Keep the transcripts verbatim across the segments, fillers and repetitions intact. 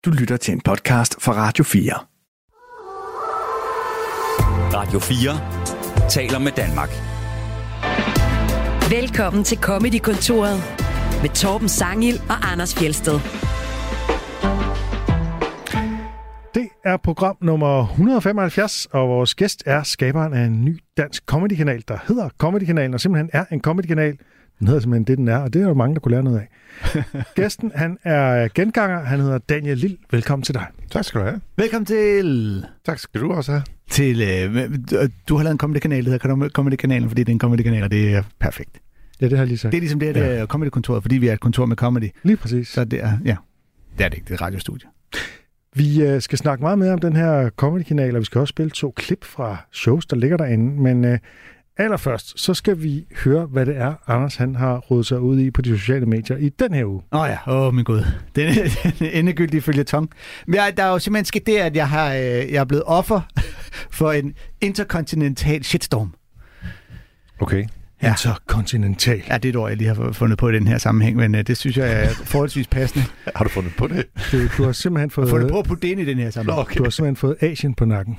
Du lytter til en podcast fra Radio fire. Radio fire taler med Danmark. Velkommen til Comedy-kontoret med Torben Sangil og Anders Fjeldsted. Det er program nummer et hundrede og femoghalvfjerds, og vores gæst er skaberen af en ny dansk comedykanal, der hedder Comedykanalen, og simpelthen er en comedykanal. Den hedder simpelthen det, den er, og det er jo mange, der kunne lære noget af. Gæsten, han er genganger. Han hedder Daniel Lill. Velkommen til dig. Tak skal du have. Velkommen til... Tak skal du også have. Til, øh, du har lavet en comedykanal, der hedder Comedykanalen, fordi det er en comedykanal, og det er perfekt. Ja, det har jeg lige sagt. Det er ligesom det, det er comedykontoret, fordi vi er et kontor med comedy. Lige præcis. Så det er, ja, det er det ikke, det er et radiostudie. Vi øh, skal snakke meget mere om den her comedykanal, og vi skal også spille to klip fra shows, der ligger derinde. Men øh, allerførst, så skal vi høre, hvad det er, Anders han har rodet sig ud i på de sociale medier i den her uge. Åh oh ja, åh oh, min gud. Den er, den er endegyldige føljeton. Men jeg, der er jo simpelthen sket det, at jeg, har, øh, jeg er blevet offer for en interkontinental shitstorm. Okay. Ja. Interkontinental. Ja, det er et ord, jeg lige har fundet på i den her sammenhæng, men uh, det synes jeg er forholdsvis passende. Har du fundet på det? Du, du har simpelthen fået... fundet på at putte det ind i den her sammenhæng. Okay. Du har simpelthen fået Asien på nakken.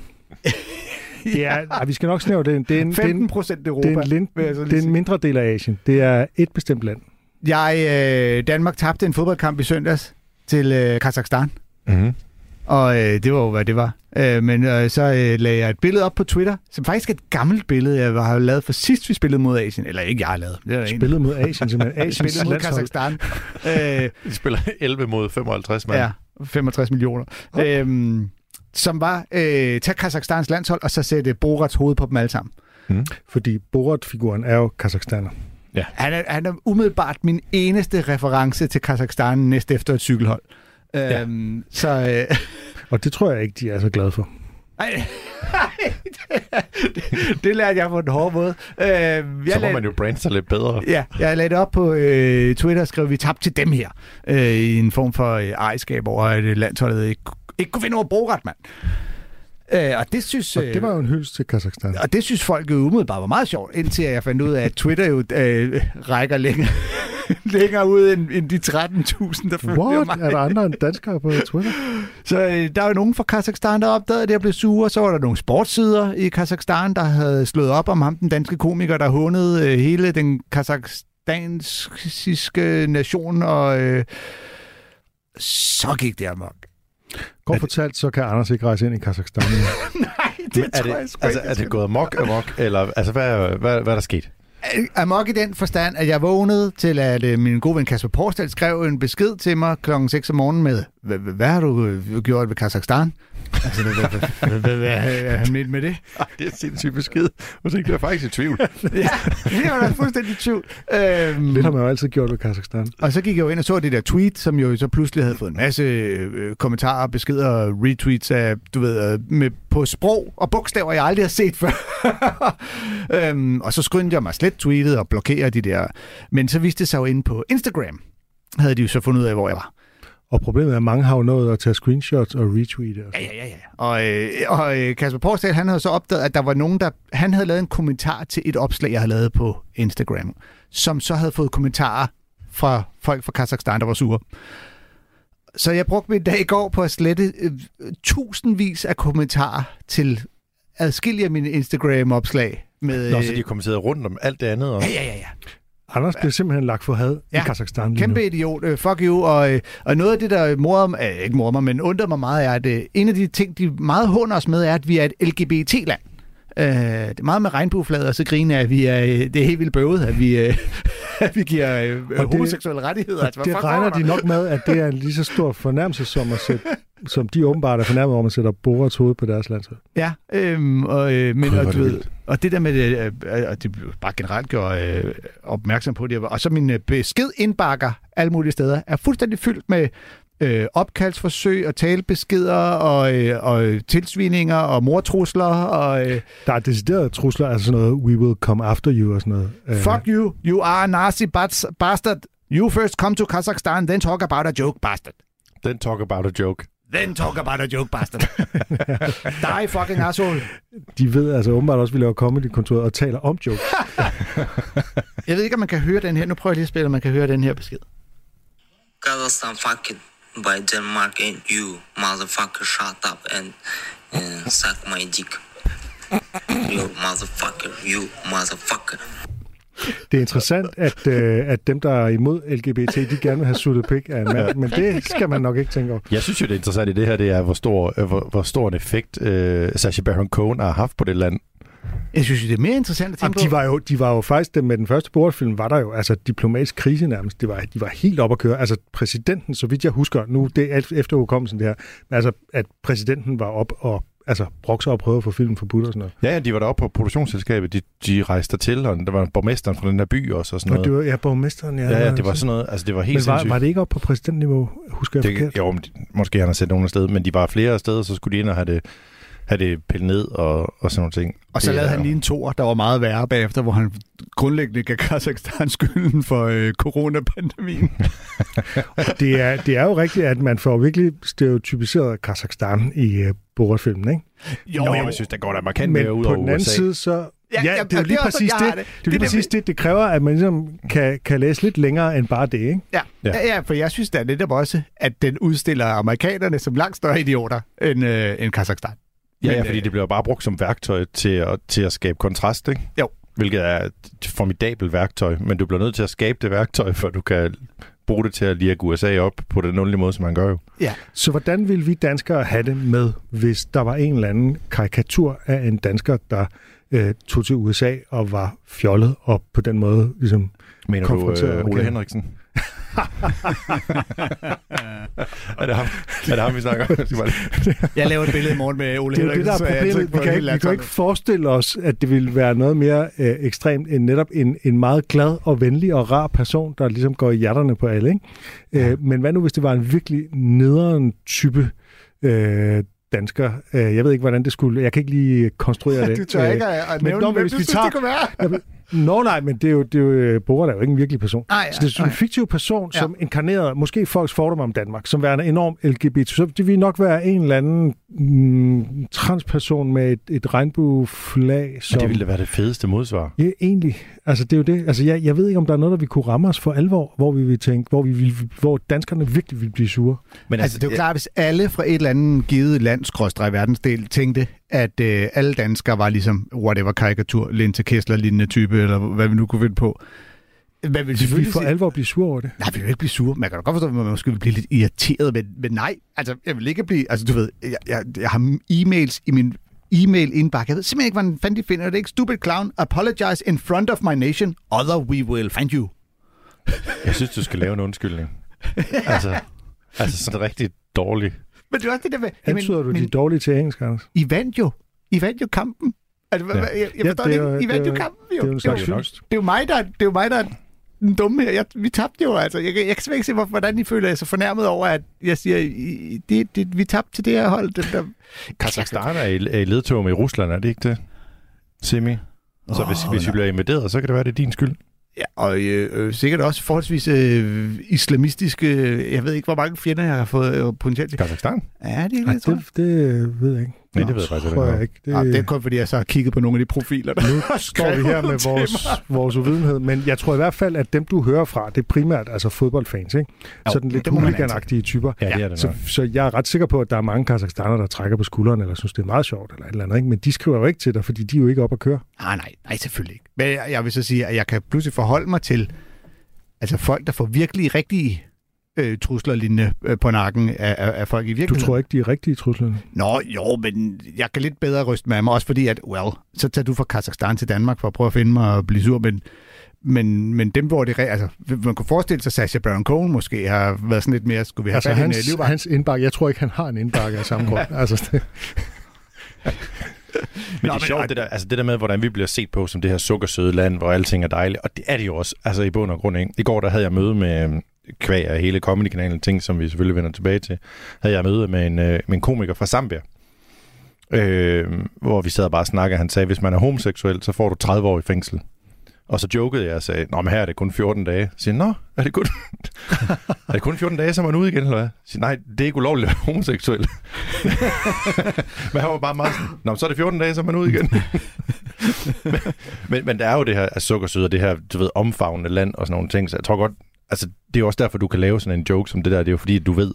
Ja, nej, vi skal nok snæve det. Det er en, femten procent Europa. Det er, en, lind, det er en mindre del af Asien. Det er et bestemt land. Jeg, øh, Danmark tabte en fodboldkamp i søndags til øh, Kazakhstan. Mm-hmm. Og øh, det var jo, hvad det var. Øh, men øh, så øh, lagde jeg et billede op på Twitter, som faktisk er et gammelt billede, jeg har lavet for sidst, vi spillede mod Asien. Eller ikke jeg har lavet. Det spillet mod Asien, simpelthen. Asiens spillet mod Kazakhstan. øh, De spiller elleve mod femoghalvtreds mand. Ja, femogtres millioner. Oh. Øhm, som var, øh, tag Kazakhstans landshold, og så sætte Borats hoved på dem alle sammen. Mm. Fordi Borat-figuren er jo kazakhstaner. Ja. Han, er, han er umiddelbart min eneste reference til Kazakhstan næst efter et cykelhold. Ja. Øhm, så, øh... Og det tror jeg ikke, de er så glade for. Nej, det, det lærte jeg på den hårde måde. Øh, jeg så må lagde... man jo brande sig lidt bedre. Ja, jeg lagde det op på øh, Twitter og skrev, vi tabte til dem her. Øh, I en form for øh, ejerskab over, at landsholdet ikke, ikke kunne finde over Borat, mand. Øh, og det synes... Og det var jo en hyldest til Kazakhstan. Og det synes folk jo umiddelbart var meget sjovt, indtil jeg fandt ud af, at Twitter jo øh, rækker længere, længere ud end, end de tretten tusind, der følger mig. Er der andre end danskere på Twitter? Så øh, der var jo nogen fra Kazakhstan, der opdagede, at det blev sure. Så var der nogle sportssider i Kazakhstan, der havde slået op om ham, den danske komiker, der hundede øh, hele den kazakhstanske nation, og øh, så gik det amok. Kort fortalt, så kan Anders ikke rejse ind i Kazakhstan. Nej, det er tror det, jeg sgu altså, ikke. er det gået amok, amok, eller altså, hvad, hvad, hvad, hvad er der sket? Amok i den forstand, at jeg vågnede til, at øh, min gode ven Kasper Porsdal skrev en besked til mig klokken seks om morgenen med, hvad har du øh, gjort ved Kazakhstan? Altså, hvad er han med med det? Ej, det er en sindssyg besked. Og så er jeg faktisk i tvivl. Ja, det var da fuldstændig i tvivl. Øhm, det har man jo altid gjort ved Kazakhstan. Og så gik jeg jo ind og så det der tweet, som jo så pludselig havde fået en masse øh, kommentarer, beskeder og retweets af, du ved, med, på sprog og bogstaver, jeg aldrig har set før. øhm, og så skyndte jeg mig slet tweetet og blokere de der. Men så viste det sig jo inde på Instagram, havde de jo så fundet ud af, hvor jeg var. Og problemet er, at mange har jo nået at tage screenshots og retweete. Ja, ja, ja. ja. Og, øh, og øh, Kasper Porsdal, han havde så opdaget, at der var nogen, der... Han havde lavet en kommentar til et opslag, jeg havde lavet på Instagram, som så havde fået kommentarer fra folk fra Kazakhstan, der var sure. Så jeg brugte min dag i går på at slette øh, tusindvis af kommentarer til adskillige af mine Instagram-opslag. Med, Nå, så de har kommenteret rundt om alt det andet? Og... Ja, ja, ja, ja. Anders bliver simpelthen lagt for had ja, i Kazakhstan lige kæmpe nu. idiot. Uh, fuck you. Og, uh, og noget af det, der morer mig, uh, ikke morer mig, men undrer mig meget, er, at uh, en af de ting, de meget håner os med, er, at vi er et L G B T-land. Uh, det er meget med regnbueflaget, og så griner at vi er, uh, det er helt vildt bøvet, at vi, uh, at vi giver uh, det, homoseksuelle rettigheder. Altså, det regner de nok med, at det er en lige så stor fornærmelse, som, at sætte, som de åbenbart er fornærmet om at sætte Borats hoved på deres landshold. Ja, øhm, og, øh, men, God, og, du ved, vildt. og det der med det, øh, og det bare generelt gjorde øh, opmærksom på det, og så min øh, besked indbakker alle mulige steder, er fuldstændig fyldt med øh, opkaldsforsøg og talebeskeder og, øh, og tilsvininger og mordtrusler. Og, øh, der er deciderede trusler, altså sådan noget, we will come after you og sådan noget. Fuck you, you are a Nazi bastard. You first come to Kazakhstan, then talk about a joke, bastard. Then talk about a joke. Then talk about a joke, bastard. Die fucking asshole. De ved altså åbenbart også, at vi laver comedy-kontoret og taler om jokes. Jeg ved ikke, om man kan høre den her. Nu prøver jeg lige at spille, om man kan høre den her besked. Kazakhstan fucking by Denmark, and you motherfucker shut up and uh, suck my dick. You motherfucker, you motherfucker. Det er interessant, at, øh, at dem, der er imod L G B T, de gerne vil have suttet pik af en mand, men det skal man nok ikke tænke over. Jeg synes jo, det er interessant i det her, det er, hvor stor, øh, hvor, hvor stor en effekt øh, Sacha Baron Cohen har haft på det land. Jeg synes, det er mere interessant at tænke Jamen, de var jo, de var jo faktisk, med den første Borat-film, var der jo altså diplomatisk krise nærmest. Det var, de var helt op at køre. Altså præsidenten, så vidt jeg husker, nu det er efter udkommelsen det her, altså at præsidenten var op og altså brokke sig og prøvede at få filmen forbudt og sådan noget. Ja, ja, de var deroppe på produktionsselskabet, de, de rejste dertil, og der var borgmesteren fra den der by også og sådan noget. Og det var, ja, borgmesteren, ja. Ja, ja, det var sådan noget, altså det var helt men var, sindssygt. var det ikke op på præsidentniveau, husker jeg det, forkert? Jo, måske han har set nogen afsted, men de var flere afsted, så skulle de ind og have det, have det pillet ned og, og sådan nogle ting. Og så det, lavede han lige en toer, der var meget værre bagefter, hvor han grundlæggende gav Kazakhstan skylden for øh, coronapandemien. det, er, det er jo rigtigt, at man får virkelig stereotypiseret Kazakhstan i øh, Borat-filmen, ikke? Jo, Nå, jeg synes, der går der markant men mere ud på over den anden U S A. side, så... Ja, ja, det er jo lige det er præcis også, det. Det, det, det, det, præcis det. Det kræver, at man ligesom kan, kan læse lidt længere end bare det, ikke? Ja, ja. ja, ja for jeg synes da netop også, at den udstiller amerikanerne som langt større idioter end, øh, end Kazakhstan. Ja, Men, ja, fordi det bliver bare brugt som værktøj til at, til at skabe kontrast, ikke? Jo. Hvilket er et formidabelt værktøj, men du bliver nødt til at skabe det værktøj, for du kan bruge det til at lirke U S A op på den underlige måde, som man gør jo. Ja. Så hvordan ville vi danskere have det med, hvis der var en eller anden karikatur af en dansker, der øh, tog til U S A og var fjollet og på den måde ligesom Mener du øh, Ole Henriksen? er, det ham, er det ham, vi snakker om? Jeg laver et billede i morgen med Ole det er Henriksen. Det, der er problemet. Vi kan, ikke, vi kan ikke forestille os, at det ville være noget mere øh, ekstremt end netop en, en meget glad og venlig og rar person, der ligesom går i hjerterne på alle. Ikke? Øh, men hvad nu, hvis det var en virkelig nederen type øh, dansker? Øh, jeg ved ikke, hvordan det skulle... Jeg kan ikke lige konstruere det. Du tør ikke at, at nævne, hvem du synes, det kunne være. Nå nej, men det er jo, det er jo Borat er jo ikke en virkelig person. Ej, så det er en fiktiv person, ja. Som inkarnerede måske folks fordomme om Danmark, som værende enorm L G B T. Så det vil nok være en eller anden mm, transperson med et, et regnbueflag. Som... Men det ville da være det fedeste modsvar. Ja, egentlig. Altså det er jo det. Altså jeg, jeg ved ikke, om der er noget, der vi kunne ramme os for alvor, hvor vi vil tænke, hvor, vi vil, hvor danskerne virkelig vil blive sure. Men altså, altså det er jo klart, hvis alle fra et eller andet givet land, skråstreg verdensdel, tænkte, at øh, alle danskere var ligesom whatever karikatur, Linse Kessler lignende type, eller hvad vi nu kunne finde på. Hvad vil vi for sige? Alvor blive sure over det? Nej, vi vil ikke blive sure. Man kan da godt forstå, at man måske vil blive lidt irriteret, men, men nej. Altså, jeg vil ikke blive... Altså, du ved, jeg, jeg, jeg har e-mails i min e-mail-indbakke. Jeg ved simpelthen ikke, hvordan fanden de finder det. Ikke? Stupid clown, apologize in front of my nation, other we will find you. Jeg synes, du skal lave en undskyldning. altså, altså sådan rigtig dårlig. Men det er også det der med... Antyder du de dårlige til engelsk, Anders? I vandt jo. I vandt jo kampen. Altså, ja. jeg, jeg forstår ja, det, det ikke. I vandt jo kampen, jo. Det er jo en slags det, det, det er jo mig, der, det er jo mig, der er den dumme her. Jeg, vi tabte jo, altså. Jeg, jeg kan simpelthen ikke se, hvordan I føler jer så fornærmet over, at jeg siger, I, det, det, vi tabte til det her hold. Det, der... Kazakhstan er i, er i ledtog med Rusland, er det ikke det? Semi. Så oh, hvis, hvis vi bliver invaderet, så kan det være, det er din skyld. Ja, og øh, sikkert også forholdsvis øh, islamistiske... Øh, jeg ved ikke, hvor mange fjender jeg har fået øh, potentielt. Kazakhstan? Ja, det er det, det, det ved jeg ikke. Nej, det ved jeg faktisk jeg ikke. Det... Ja, det er kun fordi, jeg så har kigget på nogle af de profiler, der nu står vi her med vores, vores uvidenhed. Men jeg tror i hvert fald, at dem, du hører fra, det er primært altså fodboldfans, ikke? Jo, sådan lidt hooligan-agtige typer. Ja, det er det så, så jeg er ret sikker på, at der er mange kazakhstanere, der trækker på skulderen, eller synes, det er meget sjovt, eller et eller andet, ikke? Men de skriver jo ikke til dig, fordi de er jo ikke op at køre. Nej, nej, nej, selvfølgelig ikke. Men jeg, jeg vil så sige, at jeg kan pludselig forholde mig til altså folk, der får virkelig rigtige øh, trusler lignende øh, på nakken af, af, af folk i virkeligheden. Du tror ikke, de er rigtige trusler? Nå, jo, men jeg kan lidt bedre ryste med mig, også fordi, at, well, så tager du fra Kazakhstan til Danmark for at prøve at finde mig og blive sur, men, men, men dem, hvor det... Altså, man kunne forestille sig, at Sacha Baron Cohen måske har været sådan lidt mere, skulle vi have altså, fat hans, i en livvagt? hans indbakke, jeg tror ikke, han har en indbakke af samme grund. altså, det... Men det er sjovt, det der, altså det der med, hvordan vi bliver set på som det her sukkersøde land, hvor alting er dejligt, og det er det jo også, altså i bund og grund, ikke? I går, der havde jeg møde med kvæg af hele Comedy-kanalen, ting, som vi selvfølgelig vender tilbage til, havde jeg møde med en, med en komiker fra Zambia, øh, hvor vi sad og bare snakkede, han sagde, hvis man er homoseksuel, så får du tredive år i fængsel. Og så jokede jeg og sagde, nå, men her er det kun fjorten dage. Jeg siger, nå, er det kun, er det kun fjorten dage, så er man ude igen, eller hvad? Jeg siger, nej, det er ikke ulovligt at være homoseksuel. Men han var bare meget sådan, nå, så er det fjorten dage, så er man ude igen. men, men, men der er jo det her af sukkersød, og det her, du ved, omfavnende land og sådan nogle ting, så jeg tror godt, altså, det er jo også derfor, du kan lave sådan en joke som det der, det er jo fordi, du ved,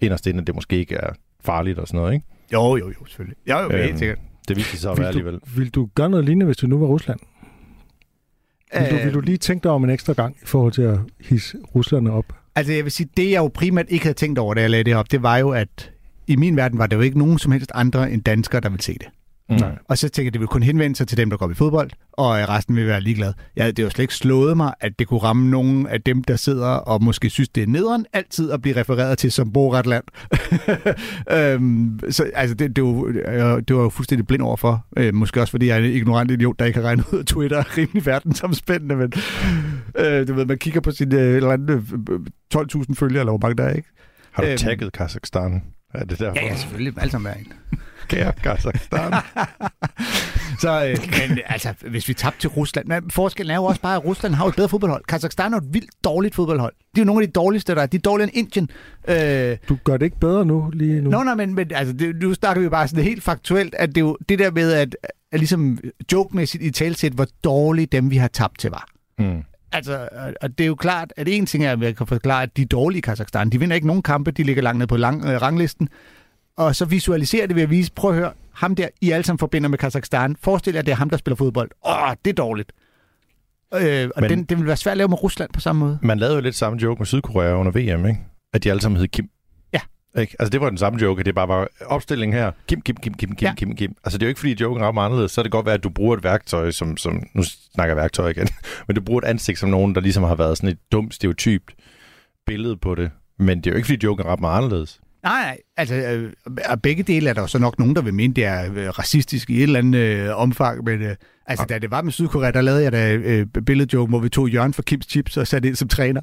inderst inde, at det måske ikke er farligt og sådan noget, ikke? Jo, jo, jo, selvfølgelig. Jo, jo, helt sikkert. Det viste så at være alligevel. Vil du gøre noget lignende, hvis du nu var Rusland? Vil du, vil du lige tænke dig om en ekstra gang i forhold til at hisse Rusland op? Altså, jeg vil sige, det jeg jo primært ikke havde tænkt over, da jeg lagde det op, det var jo, at i min verden var der jo ikke nogen som helst andre end danskere, der ville se det. Mm. Og så tænkte jeg, at det ville kun henvende sig til dem, der går i fodbold, og resten vil være ligeglade. Jeg, det har jo slet ikke slået mig, at det kunne ramme nogen af dem, der sidder og måske synes, det er nederen altid at blive refereret til som Boratland. øhm, så altså, det, det, var, det var jo fuldstændig blind overfor. Øh, måske også, fordi jeg er en ignorant idiot, der ikke har regnet ud af Twitter rimelig verdensomspændende, men øh, du ved, man kigger på sine øh, eller andet, tolv tusind følgere, eller hvor mange der er, ikke? Har du øhm, tagget Kazakhstan? Er det derfor? Ja, ja, selvfølgelig. Alle sammen er en. Kære Kazakhstan. Så, øh, men altså, hvis vi tabte til Rusland... Men forskellen er jo også bare, at Rusland har et bedre fodboldhold. Kazakhstan er et vildt dårligt fodboldhold. De er jo nogle af de dårligste, der er. De er dårligere end Indien. Øh, du gør det ikke bedre nu, lige nu? Nå, nej, men, men altså, det, nu snakker vi bare sådan helt faktuelt, at det er jo det der med, at, at ligesom joke-mæssigt i talsæt, hvor dårlige dem, vi har tabt til, var. Mm. Altså, og det er jo klart, at en ting er, at jeg kan forklare, at de dårlige i Kazakhstan, de vinder ikke nogen kampe, de ligger langt ned på lang, øh, ranglisten. Og så visualiserer det ved at vise, prøv at høre, ham der, I alle sammen forbinder med Kazakhstan. Forestil jer, at det er ham, der spiller fodbold. Åh, det er dårligt. Øh, og Men, den, det vil være svært at lave med Rusland på samme måde. Man lavede jo lidt samme joke med Sydkorea under V M, ikke? At de alle sammen hed Kim. Ja. Ikke? Altså det var den samme joke, at det bare var opstilling her. Kim, Kim, Kim, Kim, Kim, ja. Kim, Kim. Altså det er jo ikke, fordi joken rammer anderledes. Så er det godt være, at du bruger et værktøj, som, som nu snakker jeg værktøj igen, men du bruger et ansigt som nogen, der ligesom har været sådan et dumt, stereotypt billede på det. Men det er jo ikke, fordi joken rammer anderledes. Nej, nej. Altså, øh, begge dele er der jo så nok nogen, der vil mene, det er øh, racistisk i et eller andet øh, omfang. Men øh, altså, ja. Da det var med Sydkorea, der lavede jeg da øh, billedjoke, hvor vi tog Jørgen for Kims Chips og satte ind som træner.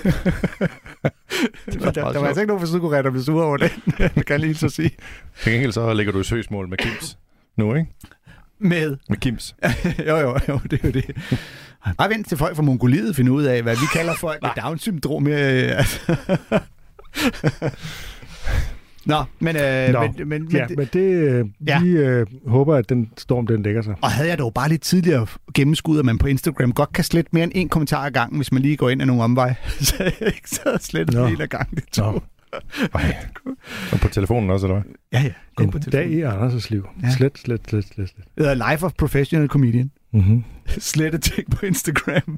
det var der, der var altså ikke nogen fra Sydkorea, der blev sure over det. Det kan jeg lige så sige. Til gengæld så lægger du i søgsmål med Kims nu, ikke? Med? Med Kims. jo, jo, jo, det er jo det. Bare vent til folk fra Mongoliet finder ud af, hvad vi kalder folk med Down-syndrom. Øh, altså. Nå, men... Øh, Nå. men, men, ja, men, men det... Øh, ja. Vi øh, håber, at den storm, den lægger sig. Og havde jeg dog bare lidt tidligere gennemskudt, at man på Instagram godt kan slette mere end en kommentar ad gangen, hvis man lige går ind ad nogle omvej. Så jeg ikke sad og slettet en hel af gangen. Det tog. Og på telefonen også, eller hvad? Ja, ja. Gå En på telefonen. dag i Anders' liv. Ja. Slet, slet, slet, slet, slet. Det hedder Life of Professional Comedian. Mm-hmm. Slette ting på Instagram.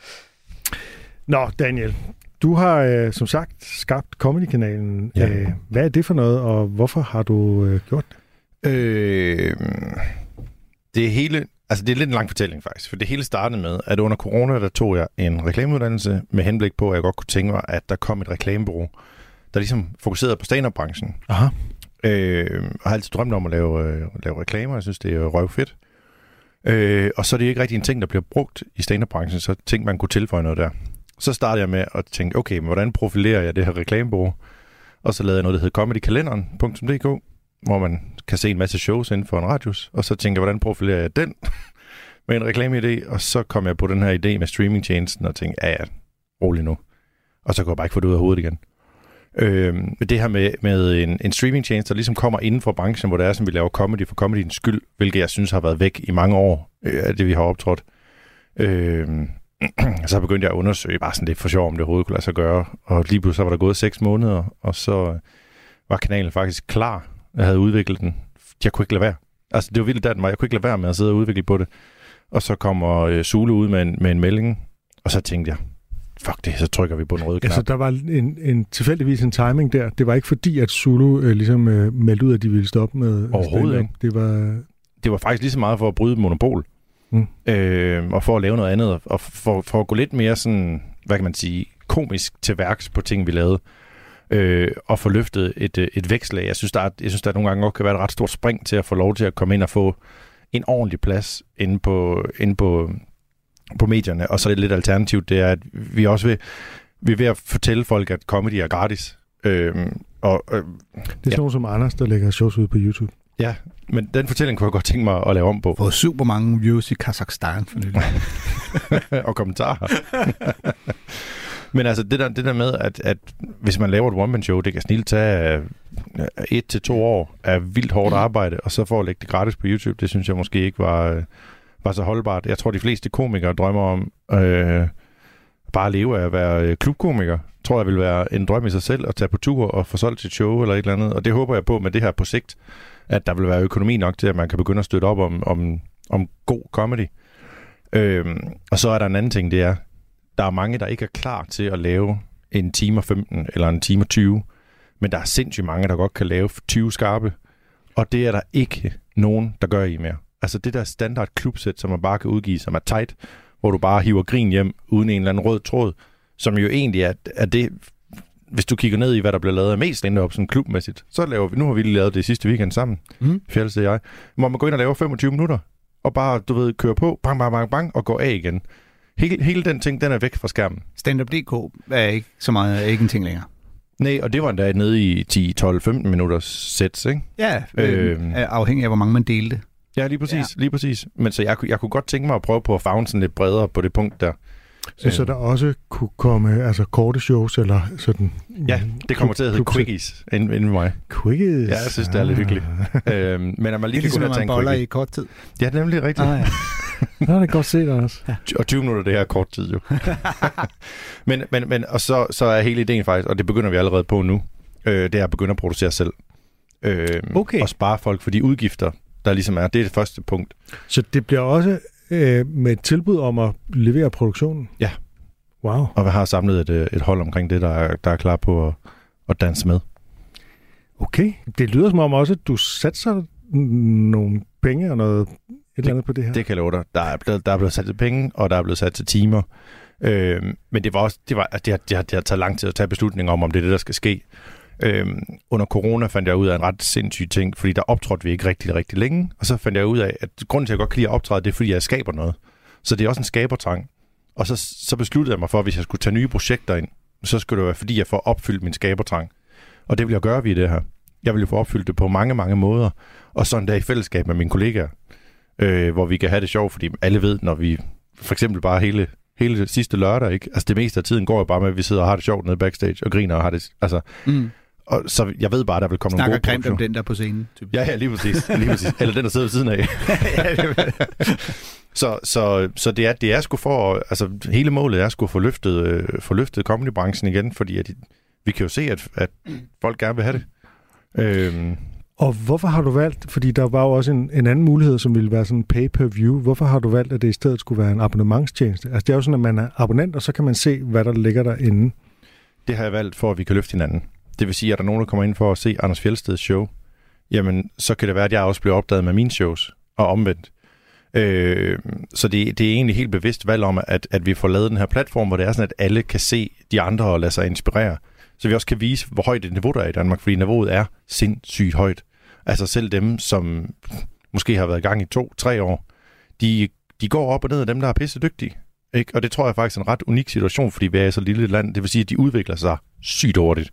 Nå, Daniel. Du har øh, som sagt skabt Comedy-kanalen. Ja. Øh, hvad er det for noget, og hvorfor har du øh, gjort det? Øh, det er hele, altså det er lidt en lang fortælling faktisk, for det hele startede med, at under corona, der tog jeg en reklameuddannelse med henblik på, at jeg godt kunne tænke mig, at der kom et reklamebureau, der ligesom fokuserede på stand-up-branchen. Aha. Øh, og har altid drømt om at lave, øh, lave reklamer, jeg synes, det er røvfedt. Øh, og så er det ikke rigtig en ting, der bliver brugt i stand-up-branchen, så tænkte man kunne tilføje noget der. Så startede jeg med at tænke, okay, men hvordan profilerer jeg det her reklamebureau? Og så lavede jeg noget, der hedder comedy kalenderen punktum d k, hvor man kan se en masse shows inden for en radius. Og så tænkte jeg, hvordan profilerer jeg den med en reklameidé? Og så kom jeg på den her idé med streamingtjenesten og tænkte, ja, ja, rolig nu. Og så kunne jeg bare ikke få det ud af hovedet igen. Øh, det her med, med en, en streamingtjeneste, der ligesom kommer inden for branchen, hvor det er, som vi laver comedy for comedyens skyld, hvilket jeg synes har været væk i mange år øh, af det, vi har optrådt. Øh, så begyndte jeg at undersøge bare sådan lidt for sjov, om det overhovedet kunne lade sig gøre. Og lige pludselig så var der gået seks måneder, og så var kanalen faktisk klar. Jeg havde udviklet den. Jeg kunne ikke lade være. Altså, det var vildt, at jeg kunne ikke lade være med at sidde og udvikle på det. Og så kommer øh, Zulu ud med en, med en melding, og så tænkte jeg, fuck det, så trykker vi på den røde knap. Altså, der var en, en tilfældigvis en timing der. Det var ikke fordi, at Zulu øh, ligesom øh, meldte ud, at de ville stoppe med overhovedet ikke. Det var... det var faktisk lige så meget for at bryde monopol. Mm. Øh, og for at lave noget andet, og for, for at gå lidt mere sådan, hvad kan man sige, komisk til værks på ting, vi lavede, øh, og få løftet et, et vækslag. Jeg synes, der er, jeg synes, der nogle gange godt kan være et ret stort spring til at få lov til at komme ind og få en ordentlig plads inde på, inde på, på medierne. Og så er det lidt alternativt, det er, at vi også vil, vi er ved at fortælle folk, at comedy er gratis. Øh, og, øh, det er sådan nogen som Anders, der lægger shows ud på YouTube. Ja, men den fortælling kunne jeg godt tænke mig at lave om på. Fået super mange views i Kazakhstan for nylig. Og kommentarer. Men altså, det der, det der med, at, at hvis man laver et one-man-show, det kan snilt tage et til to år af vildt hårdt arbejde, og så for at lægge det gratis på YouTube, det synes jeg måske ikke var, var så holdbart. Jeg tror, de fleste komikere drømmer om øh, bare at leve af at være klubkomiker, tror jeg vil være en drøm i sig selv at tage på tur og få solgt sit show eller et eller andet. Og det håber jeg på med det her på sigt, at der vil være økonomi nok til, at man kan begynde at støtte op om, om, om god comedy. Øhm, og så er der en anden ting, det er, der er mange, der ikke er klar til at lave en time og femten eller en time og tyve, men der er sindssygt mange, der godt kan lave tyve skarpe, og det er der ikke nogen, der gør i mere. Altså det der standard klubsæt, som man bare kan udgive, som er tight, hvor du bare hiver grin hjem uden en eller anden rød tråd, som jo egentlig er, er det, hvis du kigger ned i, hvad der bliver lavet af mest stand-up sådan klubmæssigt, så laver vi, nu har vi lige lavet det sidste weekend sammen, mm. Fjælse og jeg, hvor man går ind og laver femogtyve minutter, og bare, du ved, kører på, bang, bang, bang, bang, og går af igen. Hele, hele den ting, den er væk fra skærmen. Stand-up punktum d k er ikke så meget, ikke en ting længere. Nej, og det var endda nede i ti, tolv, femten minutters sæt, ikke? Ja, øh, afhængig af, hvor mange man delte. Ja, lige præcis, ja. lige præcis. Men så jeg, jeg kunne godt tænke mig at prøve på at favne sådan lidt bredere på det punkt der. Så, øh. så der også kunne komme altså korte shows, eller sådan... Ja, det kommer til at hedde quickies inden, inden mig. Quickies? Ja, jeg synes, det er lidt hyggeligt. øhm, men at man lige det er kan ligesom, gå og man boller i kort tid. Ja, det er nemlig rigtigt. Ah, ja. Nå, det er godt set også. Ja. Og tyve minutter, det her er kort tid jo. men, men, men, og så, så er hele ideen faktisk, og det begynder vi allerede på nu, øh, det er at begynde at producere selv. Øh, okay. Og spare folk for de udgifter, der ligesom er. Det er det første punkt. Så det bliver også øh, med et tilbud om at levere produktionen? Ja. Wow. Og vi har samlet et, et hold omkring det, der er, der er klar på at, at danse med. Okay. Det lyder som om også, at du satser nogle penge og noget et det, eller andet på det her. Det kan jeg love dig. Der er blevet, der er blevet sat til penge, og der er blevet sat til timer. Øh, men det var også, det, var, det, har, det, har, det har taget lang tid at tage beslutninger om, om det er det, der skal ske. Øhm, under corona fandt jeg ud af en ret sindssyg ting, fordi der optrådte vi ikke rigtig, rigtig længe, og så fandt jeg ud af, at grunden til, at jeg godt kan lide at optræde, det er, fordi jeg skaber noget. Så det er også en skabertrang. Og så, så besluttede jeg mig for, at hvis jeg skulle tage nye projekter ind, så skulle det være, fordi jeg får opfyldt min skabertrang. Og det vil jeg gøre ved det her. Jeg vil jo få opfyldt det på mange, mange måder, og sådan der i fællesskab med mine kollegaer, øh, hvor vi kan have det sjovt, fordi alle ved, når vi for eksempel bare hele, hele sidste lørdag, ikke? Altså det meste af tiden går jo bare med, at vi sidder og har det sjovt nede backstage og griner og har det, altså... Mm. Og så jeg ved bare, der vil komme Snakker nogle gode grimt om den der på scenen. Typisk. Ja, ja, lige præcis. Lige præcis. Eller den, der sidder ved siden af. så så, så det, er, det er sgu for... Altså, hele målet er sgu at få løftet, øh, få løftet comedybranchen igen, fordi at, vi kan jo se, at, at folk gerne vil have det. Øhm. Og hvorfor har du valgt... Fordi der var jo også en, en anden mulighed, som ville være sådan pay-per-view. Hvorfor har du valgt, at det i stedet skulle være en abonnementstjeneste? Altså, det er jo sådan, at man er abonnent, og så kan man se, hvad der ligger derinde. Det har jeg valgt for, at vi kan løfte hinanden. Det vil sige, at der er nogen, der kommer ind for at se Anders Fjeldsteds show, jamen, så kan det være, at jeg også bliver opdaget med mine shows, og omvendt. Øh, så det, det er egentlig helt bevidst valg om, at, at vi får lavet den her platform, hvor det er sådan, at alle kan se de andre og lade sig inspirere. Så vi også kan vise, hvor højt et niveau der er i Danmark, fordi niveauet er sindssygt højt. Altså selv dem, som måske har været i gang i to, tre år, de, de går op og ned af dem, der er pisse dygtige. Ikke? Og det tror jeg faktisk er en ret unik situation, fordi vi er i så lille land. Det vil sige, at de udvikler sig sygt hurtigt.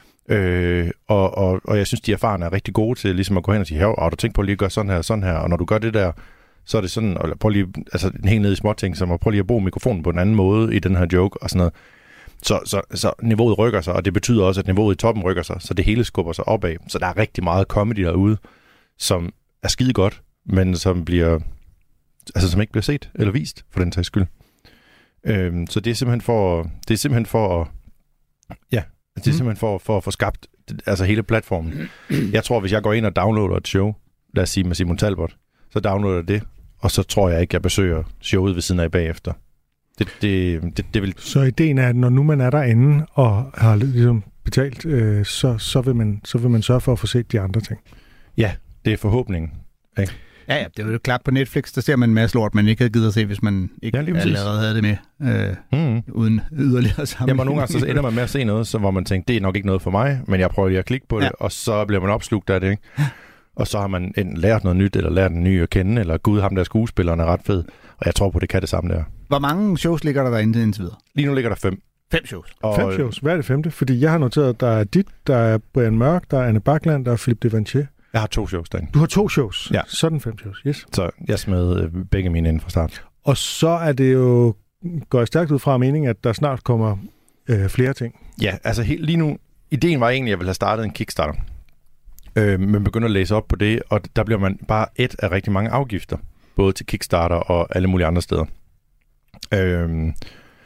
Øh, og, og, og jeg synes, de erfarne er rigtig gode til ligesom at gå hen og sige, og du tænker på lige at gøre sådan her sådan her, og når du gør det der, så er det sådan, og prøv lige, altså en helt ned i småting, som at prøv lige at bruge mikrofonen på en anden måde i den her joke og sådan noget. Så, så, så niveauet rykker sig, og det betyder også, at niveauet i toppen rykker sig, så det hele skubber sig opad. Så der er rigtig meget comedy derude, som er skide godt, men som bliver, altså som ikke bliver set eller vist, for den sags skyld. Øh, så det er simpelthen for, det er simpelthen for at, ja, det er simpelthen for, for at få skabt altså hele platformen. Jeg tror, hvis jeg går ind og downloader et show, lad os sige med Simon Talbot, så downloader jeg det, og så tror jeg ikke, jeg besøger showet ved siden af bagefter. Det, det, det, det vil... Så ideen er, at når nu man er derinde og har ligesom betalt, øh, så, så, vil man, så vil man sørge for at få set de andre ting. Ja, det er forhåbningen. Ikke? Ja, ja, det er jo klart på Netflix, der ser man en masse lort, man ikke havde givet at se, hvis man ikke ja, allerede havde det med, øh, mm. uden yderligere sammen. Jamen, nogle gange så ender man med at se noget, så hvor man tænker, det er nok ikke noget for mig, men jeg prøver lige at klikke på det, ja. Og så bliver man opslugt af det, ikke? Og så har man enten lært noget nyt, eller lært en ny at kende, eller gud, ham der skuespilleren er ret fed, og jeg tror på, det kan det samme der. Hvor mange shows ligger der derinde indtil videre? Lige nu ligger der fem. Fem shows? Og fem shows. Hvad er det femte? Fordi jeg har noteret, at der er dit, der er Brian Mørk, der er Anne Bakland, der er Philip Devanché. Jeg har to shows derinde. Du har to shows? Ja. Sådan fem shows, yes. Så jeg smed begge mine inden fra start. Og så er det jo, går jeg stærkt ud fra meningen, at der snart kommer øh, flere ting. Ja, altså helt lige nu, ideen var egentlig, at jeg ville have startet en Kickstarter. Øh, men begynder at læse op på det, og der bliver man bare et af rigtig mange afgifter. Både til Kickstarter og alle mulige andre steder. Øh,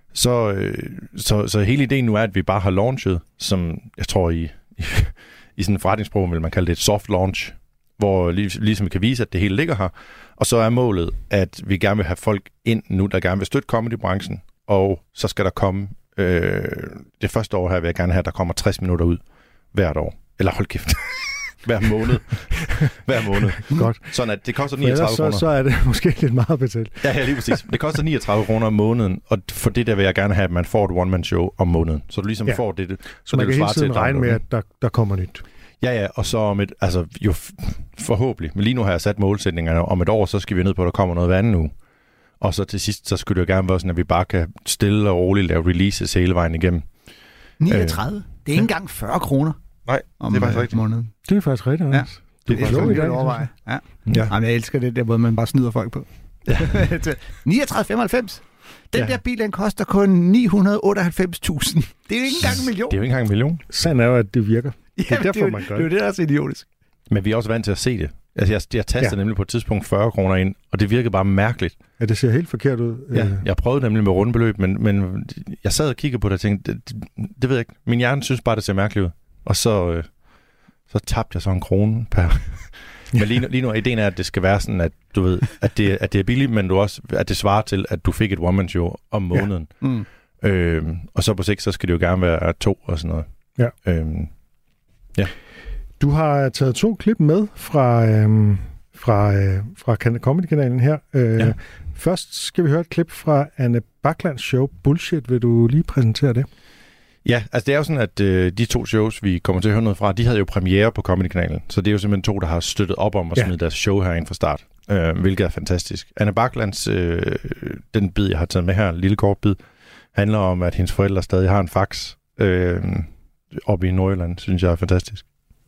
Så, øh, så, så hele ideen nu er, at vi bare har launchet, som jeg tror i, i, i sådan en forretningssprog vil man kalde det et soft launch, hvor ligesom vi kan vise, at det hele ligger her. Og så er målet, at vi gerne vil have folk ind nu, der gerne vil støtte comedybranchen, og så skal der komme, øh, det første år her vil jeg gerne have, at der kommer tres minutter ud hvert år. Eller hold kæft. Hver måned. Hver måned. Godt. Sådan at det koster niogtredive kroner. Så, så er det måske lidt meget betalt. Ja, ja, lige præcis. Det koster niogtredive kroner om måneden, og for det der vil jeg gerne have, at man får et one-man-show om måneden. Så du ligesom ja. får det. det så man det, kan hele tiden regne med, at der, der kommer nyt. Ja, ja, og så om et, altså jo forhåbentlig, men lige nu har jeg sat målsætningerne, om et år, så skal vi ned på, at der kommer noget hver anden uge. Og så til sidst, så skulle det jo gerne være sådan, at vi bare kan stille og roligt lave releases hele vejen igennem. niogtredive? Øh, det er ikke engang fyrre kroner. Nej, om, det er faktisk rigtigt. Måneden. Det er faktisk rigtigt, ja. Det er faktisk rigtigt. Overveje. Ja. Ja. Jamen, jeg elsker det der, hvor man bare snyder folk på. Ja. niogtredive femoghalvfems. Den ja. der bil, den koster kun ni hundrede og otteoghalvfems tusind. Det er jo ikke engang en million. Det er jo ikke engang en million. Sagen er jo, at det virker. Det er Jamen, derfor, det er, man gør det. Det er jo det, der er så idiotisk. Men vi er også vant til at se det. Altså, jeg, jeg tastede ja. nemlig på et tidspunkt fyrre kroner ind, og det virkede bare mærkeligt. Ja, det ser helt forkert ud. Ja, jeg prøvede nemlig med rundbeløb, men, men jeg sad og kiggede på det og tænkte, det, det, det ved jeg ikke. Min hjerne synes bare, det ser mærkeligt ud. Og så, øh, så tabte jeg så en krone per... Men lige, lige nu er ideen er, at det skal være sådan, at du ved, at det, at det er billigt, men du også, at det svarer til, at du fik et one-man-show om måneden. Ja. Mm. Øhm, og så på sigt, så skal det jo gerne være to og sådan noget. Ja. Øhm, ja. Du har taget to klip med fra, øhm, fra, øh, fra Comedy-kanalen her. Øh, ja. Først skal vi høre et klip fra Anne Baklands show Bullshit. Vil du lige præsentere det? Ja, altså det er jo sådan, at øh, de to shows, vi kommer til at høre noget fra, de havde jo premiere på Comedy-kanalen. Så det er jo simpelthen to, der har støttet op om at smide ja. deres show herinde fra start. Øh, hvilket er fantastisk. Anne Baklands, øh, den bid, jeg har taget med her, en lille kort bid, handler om, at hendes forældre stadig har en fax øh, oppe i Nordjylland. Synes jeg er fantastisk.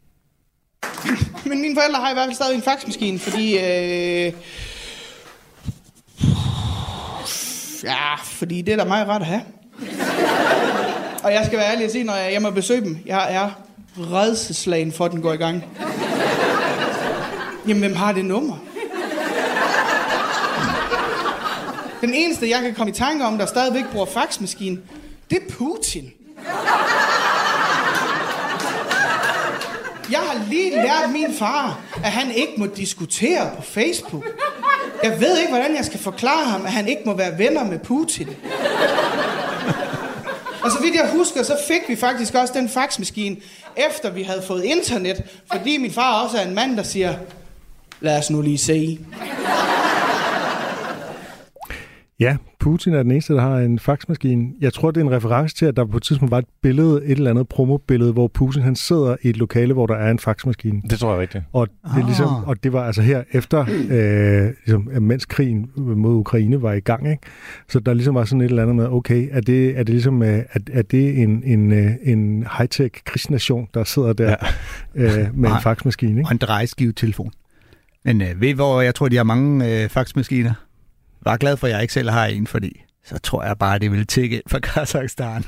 Men mine forældre har i hvert fald stadig en faxmaskine, fordi... Øh... Ja, fordi det er da meget rart at have. Og jeg skal være ærlig at sige, når jeg er hjemme og besøge dem, jeg er rædselsslagen for, at den går i gang. Jamen, hvem har det nummer? Den eneste, jeg kan komme i tanke om, der stadigvæk bruger faxmaskine, det er Putin. Jeg har lige lært min far, at han ikke må diskutere på Facebook. Jeg ved ikke, hvordan jeg skal forklare ham, at han ikke må være venner med Putin. Og så vidt jeg husker, så fik vi faktisk også den faxmaskine, efter vi havde fået internet, fordi min far også er en mand, der siger, lad os nu lige se. Ja, Putin er den eneste, der har en faxmaskine. Jeg tror, det er en reference til, at der på et tidspunkt var et billede, et eller andet promobillede, hvor Putin han sidder i et lokale, hvor der er en faxmaskine. Det tror jeg rigtigt. Og det, er ligesom, og det var altså her efter, øh, ligesom, mens krigen mod Ukraine var i gang, ikke? Så der ligesom var sådan et eller andet med, okay, er det, er det ligesom, er, er det en, en, en high-tech krigsnation, der sidder der ja. øh, med en faxmaskine, ikke? Og en drejeskivetelefon. Men øh, ved hvor jeg tror, de har mange øh, faxmaskiner? Jeg er glad for, at jeg ikke selv har en, fordi så tror jeg bare, det vil tikke ind fra Kazakhstan.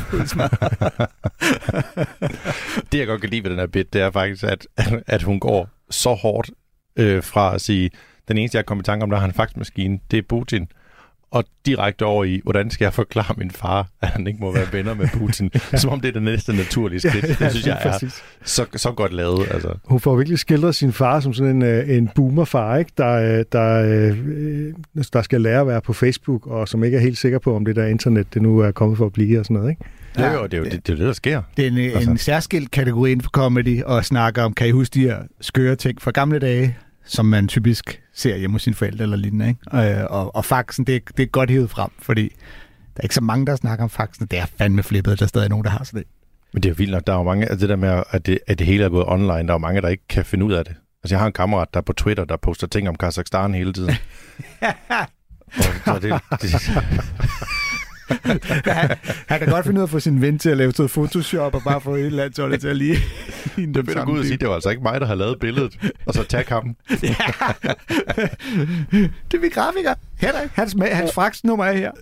Det, jeg godt kan lide ved den her bit, det er faktisk, at, at hun går så hårdt øh, fra at sige, den eneste, jeg kommer i tanke om, der har en faxmaskine, det er Putin. Og direkte over i, hvordan skal jeg forklare min far, at han ikke må være venner med Putin? Som om det er det næste naturlige skridt. Ja, ja, det synes jeg er så, så godt lavet. Altså. Hun får virkelig skildret sin far som sådan en, en boomerfar, ikke? Der, der, der skal lære at være på Facebook, og som ikke er helt sikker på, om det der internet, det nu er kommet for at blive og sådan noget, ikke? Ja, jo, det er jo det, det, er det der sker. Det er en, altså. en særskilt kategori inden for comedy, og snakker om, kan I huske de her skøre ting fra gamle dage, som man typisk ser hjemme hos sine forældre eller lignende, ikke? Og, og, og faxen, det, det er godt hævet frem, fordi der er ikke så mange, der snakker om faxen. Det er fandme flippet, at der er stadig nogen, der har sådan det. Men det er jo vildt nok. Der er jo mange, altså det der med, at det, at det hele er gået online, der er jo mange, der ikke kan finde ud af det. Altså jeg har en kammerat, der på Twitter, der poster ting om Kazakhstan hele tiden. og, og det, det han, han kan godt finde ud af at få sin ven til at lave noget Photoshop og bare få et eller andet sådan til at lige... Det vil du gå ud og sige, det var altså ikke mig, der har lavet billedet, og så tag ham. Ja. Det er min grafiker. Henrik, hans, hans faxnummer er her.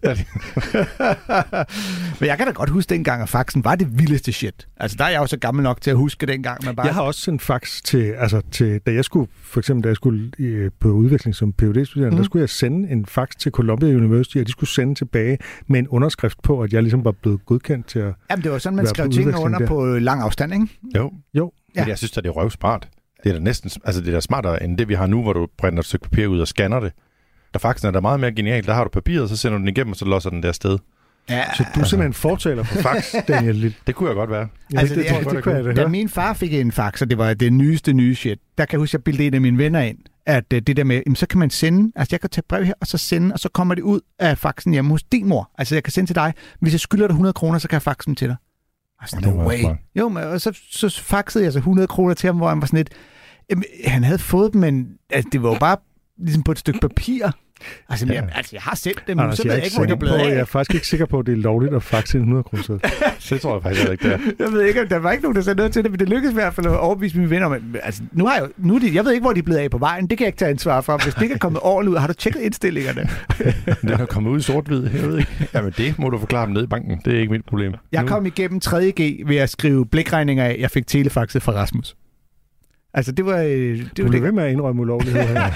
Men jeg kan da godt huske dengang, at faxen var det vildeste shit. Altså, der er jeg jo så gammel nok til at huske dengang. Man bare... Jeg har også sendt fax til, altså til, da jeg skulle, for eksempel da jeg skulle i, på udvikling som P H D-studerende, mm. der skulle jeg sende en fax til Columbia University, og de skulle sende tilbage med en underskrift på, at jeg ligesom var blevet godkendt til at... Jamen, det var sådan, man skrev tingene under der. På lang afstand, ikke? Jo. Jo. Ja. Men jeg synes, at det er røvsmart. Det er da næsten, altså det er da smartere end det, vi har nu, hvor du brænder et stykke papir ud og scanner det. Der faxen er der meget mere genialt. Der har du papiret, så sender du den igennem, og så losser den der sted. Ja, så du er simpelthen en fortaler for fax, Daniel? Det kunne jeg godt være. Ja, altså, det, det, det, det, det, det, da min far fik en fax, og det var det nyeste nye shit, der kan jeg huske, at jeg bildede en af mine venner ind, at uh, det der med, jamen, så kan man sende, altså jeg kan tage brev her, og så sende, og så kommer det ud af faxen hjemme hos din mor. Altså jeg kan sende til dig. Hvis jeg skylder dig hundrede kroner, så kan jeg faxe dem til dig. Altså, no way. Jo, men, og så, så faxede jeg så hundrede kroner til ham, hvor han var sådan lidt, jamen, han havde fået dem, men altså, det var jo bare ligesom på et stykke papir. Altså, ja. jeg, altså jeg har sendt dem, Anders, så ved jeg ikke, hvor det er blevet af. Jeg er faktisk ikke sikker på, at det er lovligt at faxe en hundrede kroner. Det tror jeg faktisk ikke, det er. Jeg ved ikke, der var ikke nogen, der sagde noget til det, men det lykkedes i hvert fald at overbevise mine venner. Men, altså, nu har jeg, nu er de, jeg ved ikke, hvor de er blevet af på vejen. Det kan jeg ikke tage ansvar for. Hvis det ikke er kommet ordentligt ud, har du tjekket indstillingerne? Den er kommet ud i sort-hvid, jeg ved ikke. Jamen det må du forklare dem ned i banken. Det er ikke mit problem. Jeg nu. kom igennem tredje G ved at skrive blikregninger af, jeg fik telefaxet fra Rasmus. Altså, det var... Det du var det. Ved med at indrømme ulovligheder her.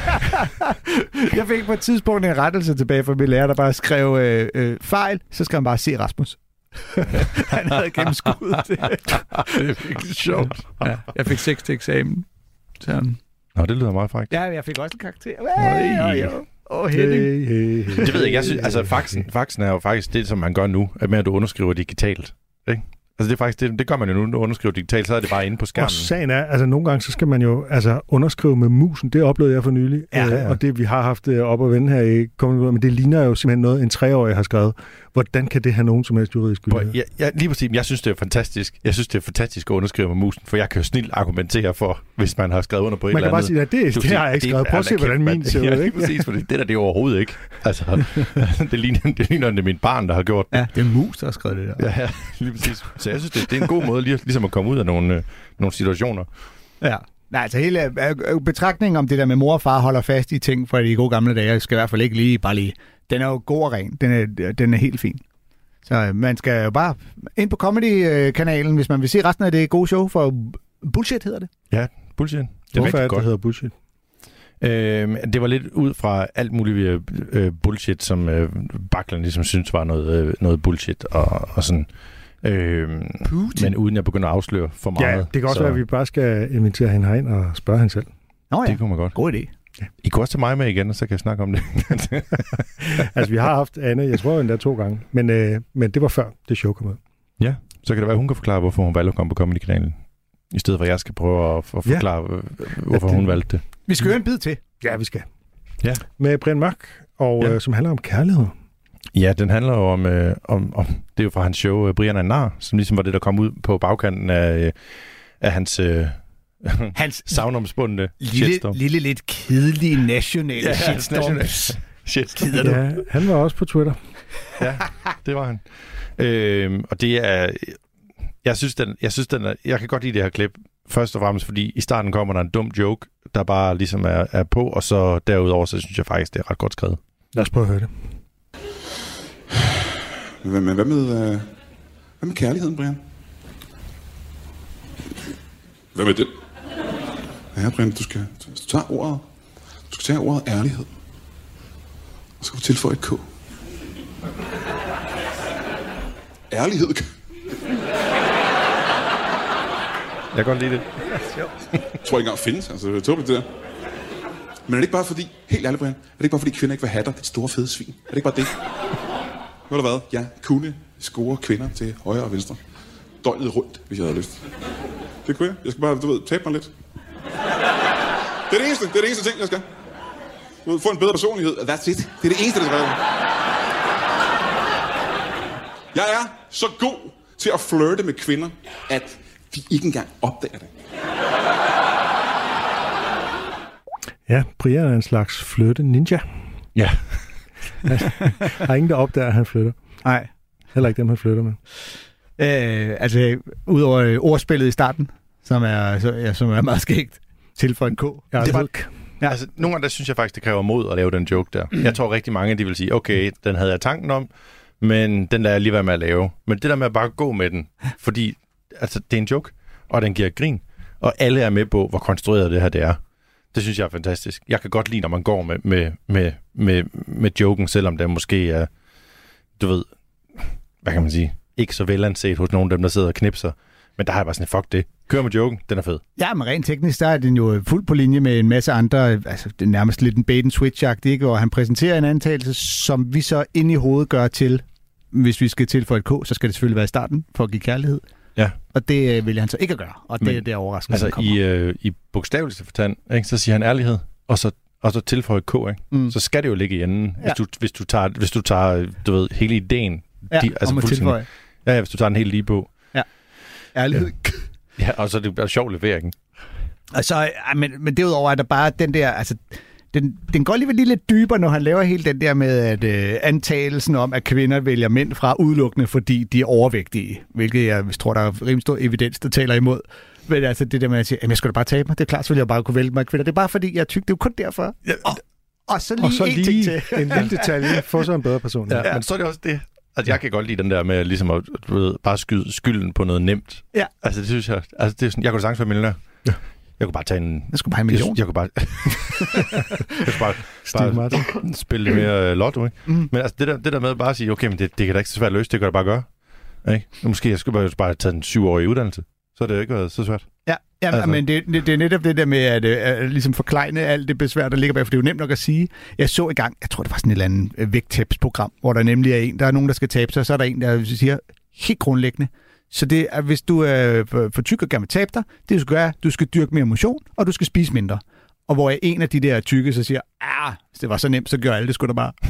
Jeg fik på et tidspunkt en rettelse tilbage fra min lærer, der bare skrev øh, øh, fejl, så skal han bare se Rasmus. Han havde gennemskuddet det. Det er virkelig sjovt. Ja, jeg fik seks til eksamen. Så. Nå, det lyder meget frækt. Ja, jeg fik også en karakter. Hey, hey, oh, hey, hey, hey, hey. Det ved jeg ikke. Jeg synes, altså, faxen, faxen er jo faktisk det, som man gør nu, med at du underskriver digitalt. Ikke? Altså det er faktisk det, det gør man jo nu, når du underskriver digitalt, så er det bare inde på skærmen. Og sagen er, altså nogle gange så skal man jo altså underskrive med musen. Det oplevede jeg for nylig. Ja, ja, ja. Og det vi har haft op at vende her i men det ligner jo simpelthen noget, en treårig har skrevet. Hvordan kan det have nogen som helst juridisk gyldighed? Ja, ja, lige præcis. Jeg synes, det er fantastisk. Jeg synes, det er fantastisk at underskrive med musen, for jeg kan jo snilt argumentere for, hvis man har skrevet under på et man eller andet. Man kan bare sige, at det, det har jeg ikke skrevet. Prøv at se, hvordan min ser ud. Ja, lige præcis, for det, det der det er overhovedet ikke. Altså, det ligner, det ligner det er min barn, der har gjort det. Ja, det er mus, der har skrevet det der. Ja, ja, lige præcis. Så jeg synes, det, det er en god måde lige, ligesom at komme ud af nogle, øh, nogle situationer. Ja. Nej, altså hele øh, betragtningen om det der med mor og far holder fast i ting fra de gode gamle dage, skal i hvert fald ikke lige bare lige. Den er jo god og ren. Den er, den er helt fin. Så man skal jo bare ind på Comedy-kanalen, hvis man vil se resten af det gode show, for Bullshit hedder det. Ja, Bullshit. Det Hvorfor er det, det hedder Bullshit? Øh, det var lidt ud fra alt muligt øh, bullshit, som øh, Bakland ligesom synes var noget, øh, noget bullshit og, og sådan. Øh, men uden at begynde at afsløre for meget. Ja, det kan også så... være, at vi bare skal invitere hende herind og spørge hende selv. Nå ja, det kunne man godt. God idé. Ja. I kunne også tage mig med igen, og så kan jeg snakke om det. Altså, vi har haft Anne, jeg tror endda to gange, men, øh, men det var før det show kom ud. Ja, så kan det være, hun kan forklare, hvorfor hun valgte at komme på Comedy-kanalen, i stedet for, at jeg skal prøve at, at forklare, ja. hvorfor ja, det... hun valgte det. Vi skal høre en bid til. Ja, vi skal. Ja. Med Brian Mørk, og, ja. øh, som handler om kærlighed. Ja, den handler jo om, øh, om, om, det er jo fra hans show, Brian er en nar, som ligesom var det, der kom ud på bagkanten af, øh, af hans... Øh, hans savnomspundne shitstorm. Lille, lille, lidt kedelig national ja, shitstorm. shitstorm. Ja, han var også på Twitter. Ja, det var han. Øhm, og det er... Jeg synes, den, jeg synes, den er... Jeg kan godt lide det her klip. Først og fremmest, fordi i starten kommer der en dum joke, der bare ligesom er, er på, og så derudover, så synes jeg faktisk, det er ret godt skrevet. Lad os prøve at høre det. Men hvad med, øh, hvad med kærligheden, Brian? Hvad med den? Ja, Brian, du skal, du tager ordet, du skal tage ordet ærlighed, og så skal du tilføje et K. Ærlighed. Jeg kan godt lide det. Jeg tror ikke engang findes, altså det er tåbeligt det der. Men er det ikke bare fordi, helt ærligt, Brian, er det ikke bare fordi kvinder ikke vil have dig, det store fede svin? Er det ikke bare det? Ved du hvad? Jeg kunne score kvinder til højre og venstre. Døgnet rundt, hvis jeg havde lyst. Det kunne jeg. Jeg skal bare, du ved, tabe mig lidt. Det er det eneste, det er det eneste ting, jeg skal. Du ved, få en bedre personlighed. That's it. Det er det eneste, der skal være. Jeg er så god til at flirte med kvinder, at de ikke engang opdager det. Ja, Brian er en slags flytte ninja. Ja. Der er ingen, der opdager, at han flytter. Nej. Heller ikke dem, han flytter med. Øh, altså, udover ordspillet i starten, som er, så, ja, som er meget skægt, tilføj en K. Ja, det, var, Ja. Altså, nogle gange der synes jeg faktisk, det kræver mod at lave den joke der. Jeg tror rigtig mange, de vil sige, okay, den havde jeg tanken om, men den lader jeg lige være med at lave. Men det der med at bare gå med den, fordi altså, det er en joke, og den giver grin, og alle er med på, hvor konstrueret det her det er. Det synes jeg er fantastisk. Jeg kan godt lide, når man går med, med, med, med, med joken, selvom den måske er, du ved, hvad kan man sige, ikke så velanset hos nogle af dem, der sidder og knipser. Men der har jeg bare sådan, fuck det. Kør med joken, den er fed. Ja, men rent teknisk, der er den jo fuldt på linje med en masse andre, altså det er nærmest lidt en bait and switch-agt, ikke? Og han præsenterer en antagelse, som vi så ind i hovedet gør til, hvis vi skal til for et K, så skal det selvfølgelig være i starten, for at give kærlighed. Ja. Og det vil han så ikke at gøre, og det, det er overraskende. Altså i, øh, i bogstaveligste forstand, ikke, så siger han ærlighed, og så, og så tilføjer K, ikke? Mm. Så skal det jo ligge i enden, ja. hvis, du, hvis, du tager, hvis du tager, du ved, hele ideen. Ja, de, altså om at tilføje. Ja, ja, hvis du tager den helt lige på. Ja, ærlighed. Ja, ja, og så er det bare sjov levering. Altså, men, men derudover er der bare den der, altså, den, den går alligevel lige lidt dybere, når han laver hele den der med at øh, antagelsen om, at kvinder vælger mænd fra udelukkende, fordi de er overvægtige, hvilket jeg tror, der er rimelig stor evidens, der taler imod. Men altså det der med at sige, jamen jeg skulle da bare tabe mig, det er klart, så ville jeg bare kunne vælge mig kvinder. Det er bare fordi, jeg tykker, det er jo kun derfor. Ja, og, og så lige, og så en lige ting til. en lille detalje, få så en bedre person. Ja, ja. Men så er det også det. Altså, jeg kan godt lide den der med ligesom at du ved, bare skyde skylden på noget nemt. Ja. Altså, det synes jeg... Altså, det er sådan, jeg kunne sagtens være millionær. Ja. Jeg kunne bare tage en... Jeg skulle bare have en million. Jeg, jeg kunne bare... jeg kunne bare, bare spille lidt mere lotto, ikke? Mm. Men altså, det der, det der med at bare sige, okay, men det, det kan da ikke så svært at løse, det kan jeg bare gøre. Ikke? Måske jeg skulle bare, bare tage en syvårig uddannelse. Så har det jo ikke været så svært. Ja, ja altså. Men det, det, det er netop det der med at, at ligesom forklejne alt det besvær, der ligger bag, for det er jo nemt nok at sige. Jeg så i gang, jeg tror det var sådan et eller andet vægttabsprogram, hvor der nemlig er en, der er nogen, der skal tabe sig, så er der en, der siger helt grundlæggende. Så det er, hvis du er for, for tyk og gerne vil tabe dig, det du skal gøre, du skal dyrke mere motion, og du skal spise mindre. Og hvor jeg en af de der tykke, så siger, ah, hvis det var så nemt, så gør alle det sgu da bare.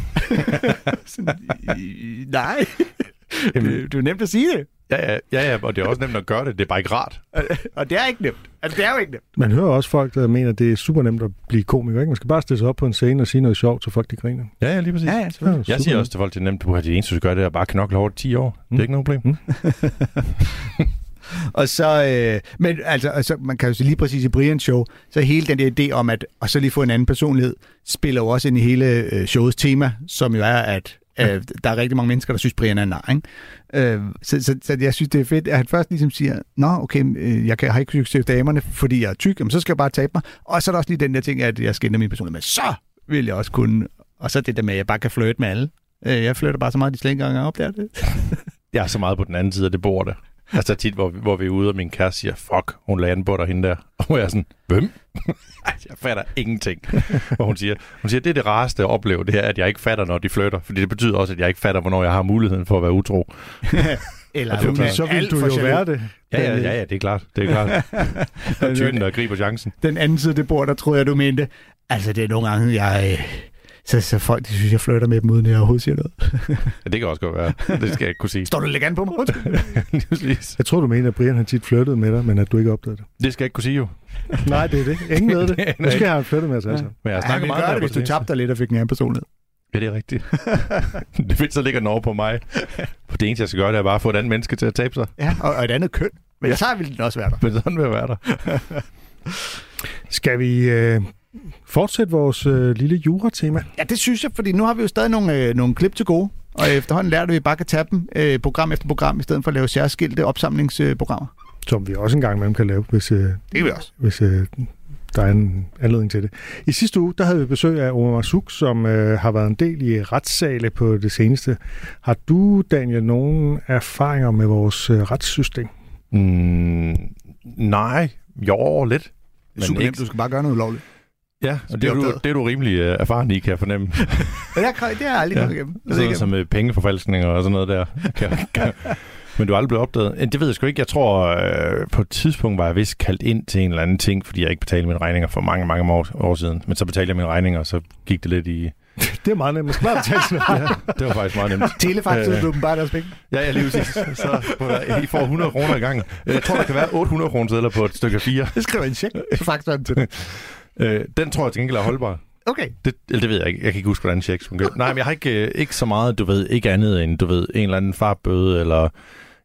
Nej, det, det er nemt at sige det. Ja, ja, ja, ja, og det er også nemt at gøre det. Det er bare ikke rart. Og det er ikke nemt. Altså, det er jo ikke nemt. Man hører også folk, der mener, at det er super nemt at blive komiker. Ikke? Man skal bare stille sig op på en scene og sige noget sjovt, så folk de griner. Ja, ja, lige præcis. Ja, ja, ja, jeg siger også til folk, det er nemt. Du har det eneste, du gør, det er bare knokle hårdt ti år. Mm. Det er ikke noget problem. Mm. Og så, øh, men altså, altså, man kan jo sige lige præcis i Brians show, så hele den der idé om, at og så lige få en anden personlighed, spiller jo også ind i hele øh, showets tema, som jo er, at øh, der er rigtig mange mennesker, der synes, Brian er en nar, ikke? Øh, så, så, så jeg synes, det er fedt, at han først ligesom siger, nå, okay, øh, jeg kan, har ikke succes damerne, fordi jeg er tyk, jamen, så skal jeg bare tabe mig. Og så er der også lige den der ting, at jeg skal ændre min personlighed, men så vil jeg også kunne, og så det der med, at jeg bare kan flirte med alle. Øh, jeg flirter bare så meget, de slet ikke engang opdager det. Jeg er så meget på den anden side af det bord der. Altså tit, hvor, hvor vi er ude, og min kæreste siger, fuck, hun lagde den på dig, hende der. Og jeg er sådan, hvem? Jeg fatter ingenting. Og hun siger, hun siger, det er det rareste at opleve, det her, at jeg ikke fatter, når de flytter. Fordi det betyder også, at jeg ikke fatter, hvornår jeg har muligheden for at være utro. Eller det, så vil du jo være det. Ja, ja, ja, ja, det er klart. Det er klart. Typen, der griber chancen. Den anden side af det bord, der troede jeg, du mente. Altså, det er nogle gange, jeg... Så, så folk, de synes, jeg flytter med dem, uden jeg overhovedet siger noget. Ja, det kan også godt være. Det skal jeg ikke kunne sige. Står du lidt an på mig? Jeg tror, du mener, at Brian har tit flyttet med dig, men at du ikke opdagede det. Det skal jeg ikke kunne sige jo. Nej, det er det. Ingen ved det. Måske har han flyttet med os altså. Men jeg snakker ja, meget det, hvis du tabte dig lidt og fik en anden personlighed. Ja, det er rigtigt. Det vil så ligger den over på mig. For det eneste, jeg skal gøre, det er bare at få et andet menneske til at tabe sig. Ja, og, og et andet køn. Men så vil den også være der. Men sådan vil jeg være der. Skal vi... Øh... fortsæt vores øh, lille jura-tema. Ja, det synes jeg, fordi nu har vi jo stadig nogle, øh, nogle klip til gode, og efterhånden lærte vi, at vi bare kan tage dem øh, program efter program, i stedet for at lave særskilte opsamlingsprogrammer. Øh, Som vi også en gang imellem kan lave, hvis, øh, det kan vi også. hvis øh, der er en anledning til det. I sidste uge, der havde vi besøg af Omar Marzouk, som øh, har været en del i retssale på det seneste. Har du, Daniel, nogle erfaringer med vores øh, retssystem? Mm, nej, jo, lidt. Men super nemt, du skal bare gøre noget ulovligt. Ja, og det er, du, det er du rimelig uh, erfaren i, kan jeg fornemme. Ja, det har jeg aldrig kommet igennem. Det er sådan som uh, pengeforfalskninger og sådan noget der. Kan, kan. Men du er aldrig blevet opdaget. Det ved jeg sgu ikke. Jeg tror, uh, på et tidspunkt var jeg vist kaldt ind til en eller anden ting, fordi jeg ikke betalte mine regninger for mange, mange år, år siden. Men så betalte jeg mine regninger, og så gik det lidt i... Det er meget nemt. Man skal bare betale sådan noget. Ja, det var faktisk meget nemt. Telefaxet, du bare deres penge. Ja, ja, lige præcis. Så I får hundrede kroner i gang. Jeg tror, der kan være otte hundrede kroner sedler på et stykke fire. Det skriver en check. Så faktisk til det. Øh, den tror jeg til gengæld er holdbar. Okay. Det, eller det ved jeg ikke. Jeg kan ikke huske, hvordan checks fungerer. Nej, men jeg har ikke, ikke så meget, du ved, ikke andet end, du ved, en eller anden farbøde, eller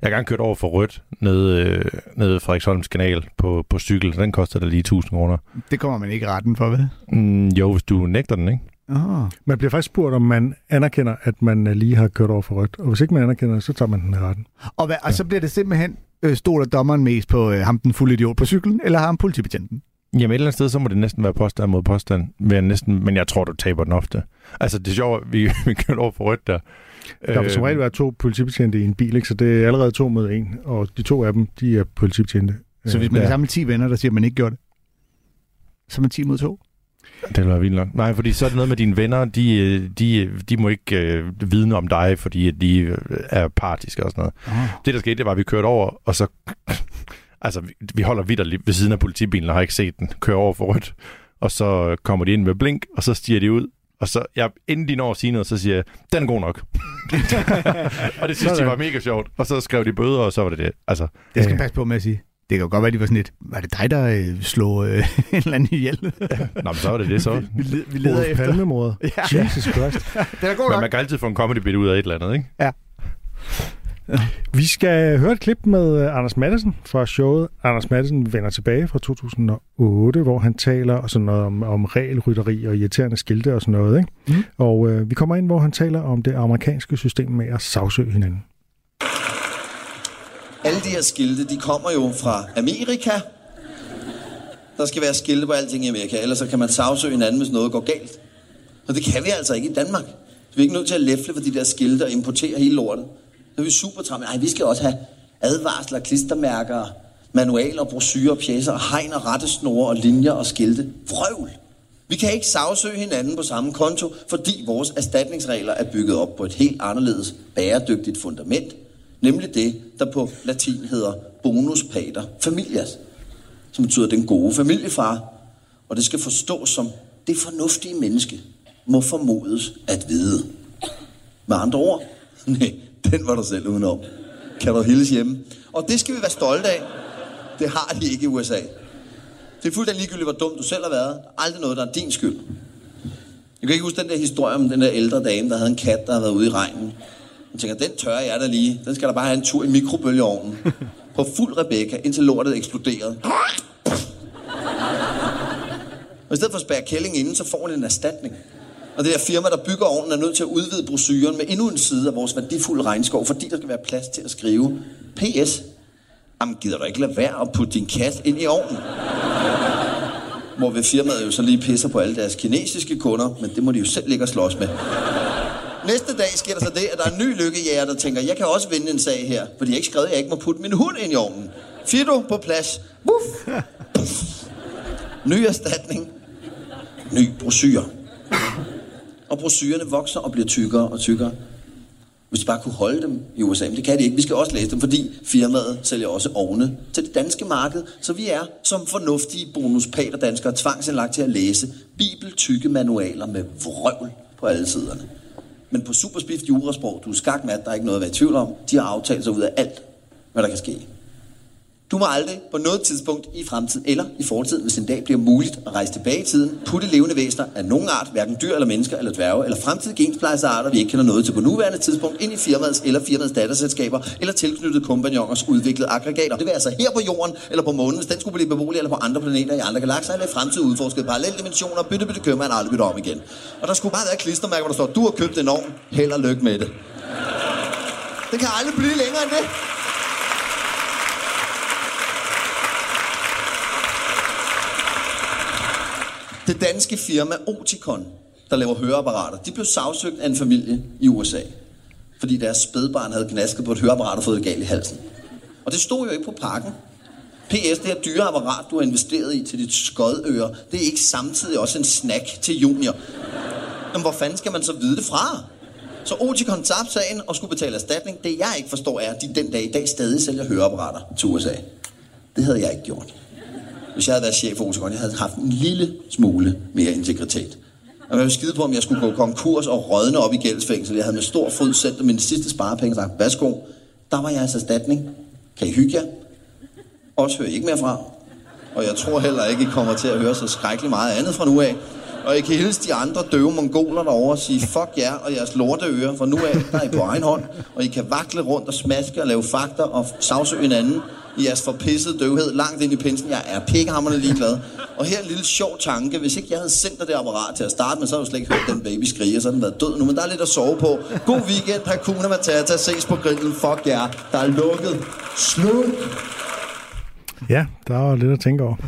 Jeg har gang kørt over for rødt nede, øh, nede Frederiksholms kanal på, på cykel. Den koster da lige tusind kroner. Det kommer man ikke retten for, vel? Mm, jo, hvis du nægter den, ikke? Oh. Man bliver faktisk spurgt, om man anerkender, at man lige har kørt over for rødt. Og hvis ikke man anerkender, så tager man den i retten. Og, hvad, og så bliver det simpelthen, øh, stoler dommeren mest på øh, ham den fulde idiot på cyklen, eller ham politibetjenten? Jamen et eller andet sted, så må det næsten være påstand mod påstand. Men, næsten, men jeg tror, du taber den ofte. Altså, det er sjovt, vi, vi kørte over for rødt der. Der vil som regel være to politibetjente i en bil, ikke? Så det er allerede to mod en, og de to af dem, de er politibetjente. Så hvis man er sammen med ti venner, der siger, at man ikke gjorde det, så er man ti mod to? Det vil være vildt nok. Nej, fordi så er det noget med dine venner, de, de, de må ikke øh, vidne om dig, fordi de er partiske og sådan noget. Oh. Det, der skete, det var, at vi kørte over, og så... altså, vi, vi holder vitterligt ved siden af politibilen, og har ikke set den køre over for rødt. Og så kommer de ind med blink, og så stiger de ud. Og så, ja, inden de når at sige noget, så siger jeg, den er god nok. Og det synes de var mega sjovt. Og så skrev de bøder, og så var det det. Altså, det skal jeg passe på med at sige. Det kan jo godt være, de var sådan lidt, var det dig, der øh, slog øh, en eller anden ihjel? Nå, men så var det det så. vi, vi, vi leder efter. Palmemordet. Ja. Jesus Christ. Det er god nok. Men man kan altid få en comedy-bit ud af et eller andet, ikke? Ja. Vi skal høre et klip med Anders Matthesen fra showet Anders Matthesen vender tilbage fra to tusind og otte, hvor han taler sådan noget om, om regelrytteri og irriterende skilte og sådan noget. Ikke? Mm. Og øh, vi kommer ind, hvor han taler om det amerikanske system med at sagsøge hinanden. Alle de her skilte, de kommer jo fra Amerika. Der skal være skilte på alting i Amerika, ellers så kan man sagsøge hinanden, hvis noget går galt. Og det kan vi altså ikke i Danmark. Vi er ikke nødt til at læfle for de der skilte og importere hele lortet. Så er vi super træmme. Ej, vi skal også have advarsler, klistermærker, manualer, brochurer, pjæser, hegn og rettesnore og linjer og skilte. Vrøvl! Vi kan ikke sagsøge hinanden på samme konto, fordi vores erstatningsregler er bygget op på et helt anderledes bæredygtigt fundament. Nemlig det, der på latin hedder bonus pater familias, som betyder den gode familiefar. Og det skal forstås som det fornuftige menneske må formodes at vide. Med andre ord, nej, den var du selv udenom. Kan du hilse hjemme? Og det skal vi være stolte af. Det har de ikke i U S A. Det er fuldstændig ligegyldigt, hvor dum du selv har været. Aldrig noget, der er din skyld. Jeg kan ikke huske den der historie om den der ældre dame, der havde en kat, der havde været ude i regnen. Jeg tænker, den tør jeg da lige. Den skal der bare have en tur i mikrobølgeovnen. På fuld Rebecca, indtil lortet eksploderede. Og i stedet for at spærre kælling inden, så får den en erstatning. Og det her firma, der bygger ovnen, er nødt til at udvide brochuren med endnu en side af vores værdifulde regnskov, fordi der skal være plads til at skrive P S. Jamen, gider du ikke lade være at putte din kat ind i ovnen? Hvorved firmaet jo så lige pisser på alle deres kinesiske kunder, men det må de jo selv ligge og slås med. Næste dag sker der så det, at der er en ny lykkejæger, der tænker, jeg kan også vinde en sag her, fordi jeg ikke skrev, at jeg ikke må putte min hund ind i ovnen. Fido på plads. Buff. Ny erstatning. Ny brochure. Og brochurerne vokser og bliver tykkere og tykkere. Hvis de bare kunne holde dem i U S A, men det kan de ikke. Vi skal også læse dem, fordi firmaet sælger også ovne til det danske marked. Så vi er som fornuftige bonuspater danskere tvangsindlagt til at læse bibeltykke manualer med vrøvl på alle siderne. Men på superspift jurasprog, du er skak med, at der er ikke noget at være i tvivl om. De har aftalt sig ud af alt, hvad der kan ske. Du må aldrig på noget tidspunkt i fremtiden eller i fortiden, hvis en dag bliver muligt at rejse tilbage i tiden, putte levende væsener af nogen art, hverken dyr eller mennesker eller dværge, eller fremtidige gensplejearter, vi ikke kender noget til på nuværende tidspunkt, ind i firmaets eller firmaets datterselskaber, eller tilknyttede kompagnoners udviklede aggregater. Det vil altså her på jorden, eller på månen, hvis den skulle blive beboelig, eller på andre planeter i andre galakser, eller i fremtiden udforsket paralleldimensioner, bytte, bytte, køber man aldrig bytte om igen. Og der skulle bare være klistermærker, hvor der står, du har købt en ovn, held og lykke med det. Det kan aldrig blive længere end det. Det danske firma Oticon, der laver høreapparater, de blev sagsøgt af en familie i U S A, fordi deres spædbarn havde gnasket på et høreapparat og fået det galt i halsen. Og det stod jo ikke på pakken. P S, det her dyre apparat, du har investeret i til dit skodøre, det er ikke samtidig også en snack til junior. Men hvor fanden skal man så vide det fra? Så Oticon tabte sagen og skulle betale erstatning. Det jeg ikke forstår er, at de den dag i dag stadig sælger høreapparater til U S A. Det havde jeg ikke gjort. Hvis jeg havde været chef for Oticon, jeg havde haft en lille smule mere integritet. Jeg var skide på, om jeg skulle gå konkurs og rådne op i gældsfængsel. Jeg havde med stor fryd sendt mine sidste sparepenge og sagt, værsgo, der var jeres erstatning. Kan I hygge jer? Også hører I ikke mere fra. Og jeg tror heller ikke, I kommer til at høre så skrækkeligt meget andet fra nu af. Og I kan hilse de andre døve mongoler derovre og sige, fuck jer og jeres lorteører, for nu af, der er I på egen hånd. Og I kan vakle rundt og smaske og lave fakter og sagsøge hinanden i jeres forpissede døvhed langt ind i pinsen. Jeg er pikkehamrende ligeglad. Og her en lille sjov tanke. Hvis ikke jeg havde sendt dig det apparat til at starte med, så havde du slet ikke hørt den baby skrige, så havde den været død nu. Men der er lidt at sove på. God weekend, Hakuna Matata. Ses på grillen. Fuck jer. Der er lukket. Slut. Ja, der var lidt at tænke over.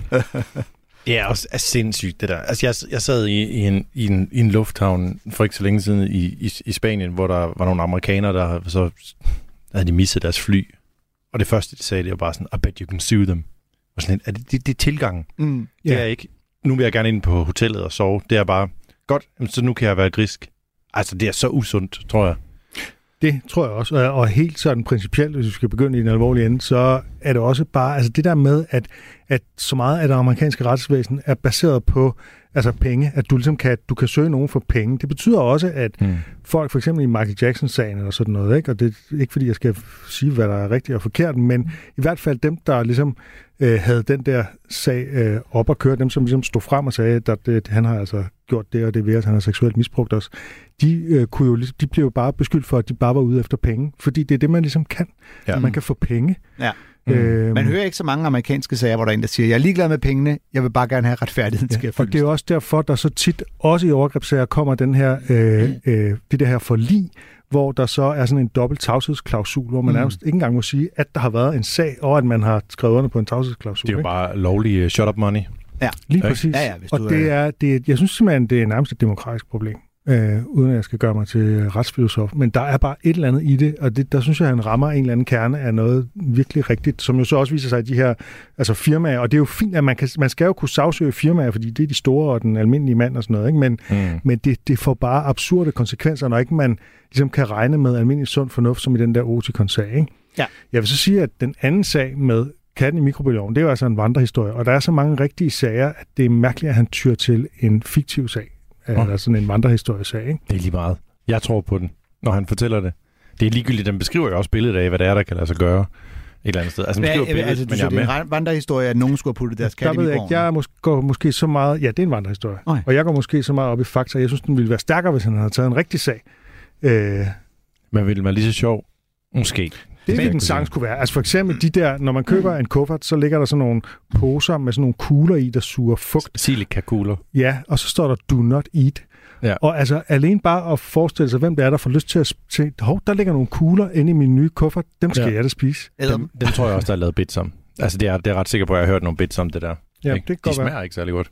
Ja, også er sindssygt det der. Altså, jeg, jeg sad i, i, en, i, en, i en lufthavn for ikke så længe siden i, i, i Spanien, hvor der var nogle amerikanere, der så havde de misset deres fly. Og det første, de sagde, det var bare sådan, I bet you can sue them. Og sådan, er det, det, det er tilgangen. Mm, det yeah. er ikke, nu vil jeg gerne ind på hotellet og sove. Det er bare, godt, så nu kan jeg være grisk. Altså, det er så usundt, tror jeg. Det tror jeg også, og helt sådan principielt, hvis vi skal begynde i en alvorlig ende, så er det også bare, altså det der med, at, at så meget af det amerikanske retsvæsen er baseret på altså penge, at du ligesom kan, du kan søge nogen for penge. Det betyder også, at mm. folk, for eksempel i Michael Jackson-sagen eller sådan noget, ikke? Og det er ikke fordi, jeg skal sige, hvad der er rigtigt og forkert, men i hvert fald dem, der ligesom øh, havde den der sag øh, op og køre, dem som ligesom stod frem og sagde, at det, han har altså gjort det og det ved, at han har seksuelt misbrugt os, de, øh, kunne jo, de blev jo bare beskyldt for, at de bare var ude efter penge, fordi det er det, man ligesom kan. Ja. Man kan få penge. Ja. Mm. Øhm, Man hører ikke så mange amerikanske sager, hvor der er en, der siger, jeg er ligeglad med pengene, jeg vil bare gerne have retfærdigheden til ja, at og det er også derfor, der så tit, også i overgrebssager, kommer den her, øh, øh, det der her forlig, hvor der så er sådan en dobbelt tavshedsklausul, hvor man mm. nærmest ikke engang må sige, at der har været en sag, og at man har skrevet under på en tavshedsklausul. Det er jo bare lovlig shut up money. Ja, lige præcis. Ja, ja, og det er, det er, jeg synes simpelthen, det er nærmest et demokratisk problem. Øh, uden at jeg skal gøre mig til retsfilosof. Men der er bare et eller andet i det, og det, der synes jeg, han rammer en eller anden kerne af noget virkelig rigtigt, som jo så også viser sig i de her altså firmaer, og det er jo fint, at man, kan, man skal jo kunne sagsøge firmaer, fordi det er de store og den almindelige mand og sådan noget, ikke? Men, mm. men det, det får bare absurde konsekvenser, når ikke man ligesom kan regne med almindelig sund fornuft, som i den der Oticon-sag, ikke? Ja. Jeg vil så sige, at den anden sag med katten i mikrobølgeovnen, det er jo altså en vandrehistorie, og der er så mange rigtige sager, at det er mærkeligt, at han tyr til en fiktiv sag. Eller oh. sådan en vandrehistorie-sag, ikke? Det er lige meget. Jeg tror på den, når han fortæller det. Det er ligegyldigt, den beskriver jo også billedet af, hvad det er, der kan lade sig gøre et eller andet sted. Altså, Hvad, billedet, altså, du men siger, jeg er det er en vandrehistorie, at nogen skulle have puttet deres kat i mikroovnen? Jeg mås- går måske så meget... Ja, det er en vandrehistorie. Okay. Og jeg går måske så meget op i fakta. Jeg synes, den ville være stærkere, hvis han havde taget en rigtig sag. Øh... Men ville man lige så sjov? Måske. Det er den sang skulle være. Altså for eksempel de der, når man køber en kuffert, så ligger der sådan nogle poser med sådan nogle kugler i, der suger fugt. Silikakugler. Ja, og så står der do not eat. Ja. Og altså alene bare at forestille sig, hvem det er, der får lyst til at se, hov, der ligger nogle kugler inde i min nye kuffert, dem skal ja. jeg da spise. Dem, dem tror jeg også, der er lavet bits om. Altså det er, det er ret sikker på, at jeg har hørt nogle bits om det der. Ja, ikke? det kan De smager være. ikke særlig godt.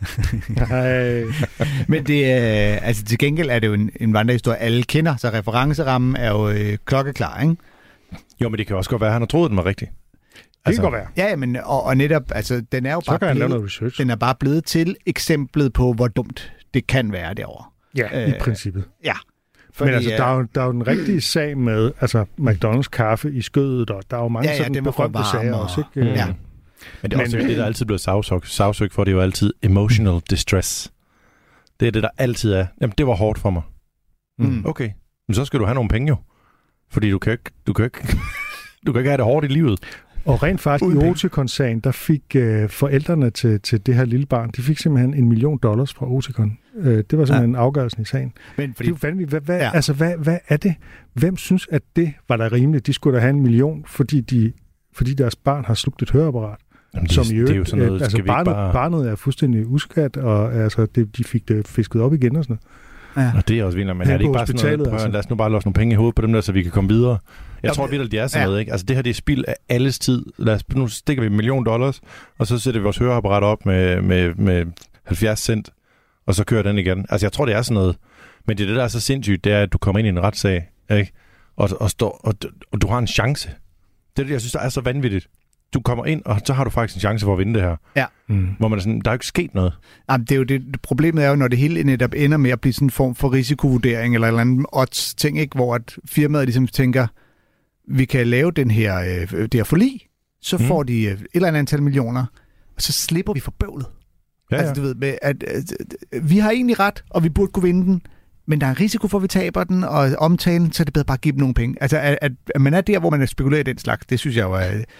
Men det er, altså til gengæld er det jo en, en vandrehistorie, alle kender, så referencerammen er jo øh, klokkeklar, ikke? Jo, men det kan også godt være, at han har troet, den var rigtig. Det altså, kan godt være. Ja, men og, og netop, altså den er jo så bare blevet, den er bare blevet til eksemplet på, hvor dumt det kan være derovre. Ja, øh, i princippet. Ja. Fordi, men altså, der er, jo, der er jo den rigtige sag med altså McDonald's kaffe i skødet, og der er jo mange ja, ja, sådan berømte sager og... også, ikke? Ja. Men det er også men, det, der altid bliver sagsøgt, sagsøgt for, det er jo altid emotional distress. Det er det, der altid er. Jamen, det var hårdt for mig. Mm. Okay, men så skal du have nogle penge jo. Fordi du kan ikke, du kan ikke, du kan ikke have det hårdt i livet. Og rent faktisk i Oticon-sagen, der fik øh, forældrene til, til det her lille barn, de fik simpelthen en million dollars fra Oticon. Øh, det var simpelthen ja. afgørelsen i sagen. Men fordi, det er jo hvad, hvad, ja. altså, hvad, hvad er det? Hvem synes, at det var da rimeligt? De skulle da have en million, fordi, de, fordi deres barn har slugt et høreapparat. Jamen, det, som i øvrigt, det er jo sådan noget, altså, barnet, bare... barnet er fuldstændig uskadt, og altså, det, de fik det fisket op igen og sådan noget. Ja. Og det er også vildt, men er det ikke bare sådan noget, altså. Lad os nu bare låse nogle penge i hovedet på dem der, så vi kan komme videre. Jeg ja, tror vildt, det er sådan ja. noget, ikke? Altså det her, det er spild af alles tid. Lad os, nu stikker vi en million dollars, og så sætter vi vores høreapparat op med, med, med halvfjerds cent, og så kører den igen. Altså jeg tror, det er sådan noget. Men det, det der er så sindssygt, det er, at du kommer ind i en retssag, ikke? Og, og, står, og, og du har en chance. Det er det, jeg synes, der er så vanvittigt. Du kommer ind, og så har du faktisk en chance for at vinde det her. Ja. Mm. Hvor man er sådan, der er jo ikke sket noget. Jamen, det er jo det, problemet er jo, når det hele netop ender med at blive sådan en form for risikovurdering, eller en eller anden odds ting, ikke? Hvor at firmaet ligesom tænker, vi kan lave den her, øh, det her forlig, så mm. får de øh, et eller andet antal millioner, og så slipper vi for bøvlet. Ja, altså, ja. Du ved, med, at, at, at vi har egentlig ret, og vi burde kunne vinde den, men der er en risiko for, at vi taber den, og omtalen, så er det bedre bare at give dem nogle penge. Altså, at, at man er der, hvor man spekulerer i den slags, det synes jeg jo er...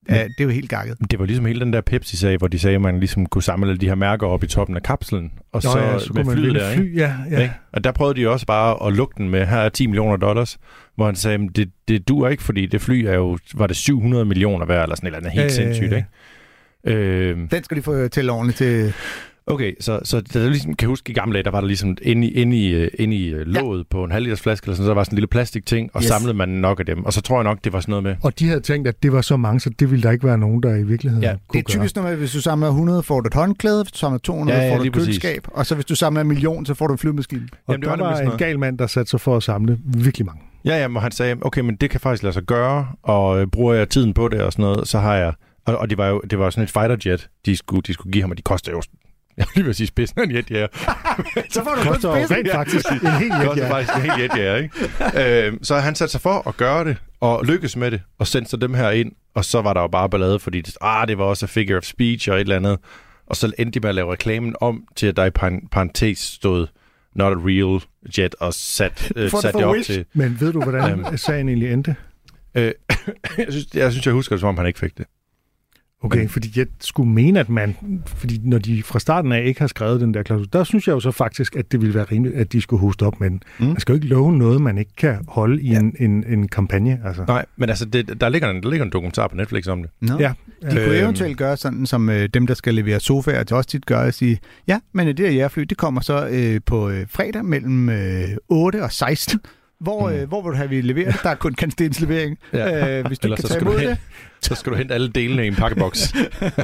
Ja, det er jo helt gakket. Det var ligesom hele den der Pepsi-sag, hvor de sagde, at man ligesom kunne samle alle de her mærker op i toppen af kapslen, og Nå, så, ja, så med man flyet der, fly, ja, ja. Ikke? Og der prøvede de også bare at lukke den med, her er ti millioner dollars, hvor han sagde, det, det duer ikke, fordi det fly er jo, var det syv hundrede millioner værd, eller sådan et eller andet helt Ja, ja, ja. sindssygt, ikke? Øh, Den skal de få til ordentligt til... Okay, så, så der ligesom, kan jeg huske i gamle dage, der var der ligesom inde i, inde i, inde i låget ja. på en halv liters flaske, eller sådan, så der var sådan en lille plastikting, og yes. samlede man nok af dem. Og så tror jeg nok, det var sådan noget med... Og de havde tænkt, at det var så mange, så det ville der ikke være nogen, der i virkeligheden ja. kunne Det er typisk, når hvis du samler hundrede, får du et håndklæde, hvis du samler to hundrede, ja, ja, får du et køleskab, præcis. og så hvis du samler en million, så får du en flyvemaskine. Og Jamen, det der var, var, var en gal mand, der satte sig for at samle virkelig mange. Ja, ja, og han sagde, okay, men det kan faktisk lade sig gøre, og øh, bruger jeg tiden på det og sådan noget, så har jeg... Og, og det var jo det var sådan et fighterjet, de skulle, de skulle give ham, og de koster jo... Jeg vil lige vil sige spidsen af en jetjæger. Så får du kun spidsen. Rent faktisk en helt jetjæger. Det faktisk en helt jetjæger, ikke? øh, så han satte sig for at gøre det, og lykkes med det, og sendte sig dem her ind, og så var der jo bare ballade, fordi det, ah, det var også a figure of speech og et eller andet. Og så endte de med at lave reklamen om, til at der i parentes stod not a real jet, og sat, øh, sat det op wish. Til... Men ved du, hvordan um, sagen egentlig endte? Øh, jeg, synes, jeg synes, jeg husker det, som om han ikke fik det. Okay, Men... fordi jeg skulle mene, at man... Fordi når de fra starten af ikke har skrevet den der klausul, der synes jeg jo så faktisk, at det ville være rimeligt, at de skulle hoste op med den. Mm. Man skal jo ikke love noget, man ikke kan holde i ja. en, en, en kampagne. Altså. Nej, men altså, det, der, ligger en, der ligger en dokumentar på Netflix om det. No. Ja. De kunne øh, eventuelt gøre sådan, som øh, dem, der skal levere sofaer til os tit gør, at sige, ja, men det der jægerfly, det kommer så øh, på øh, fredag mellem øh, otte og seksten. Hvor, mm. øh, hvor vil du have, vi leveret? Der er kun kantstens levering. Ja. Øh, hvis du Ellers kan så tage imod det. Så skal du hente alle delene i en pakkeboks.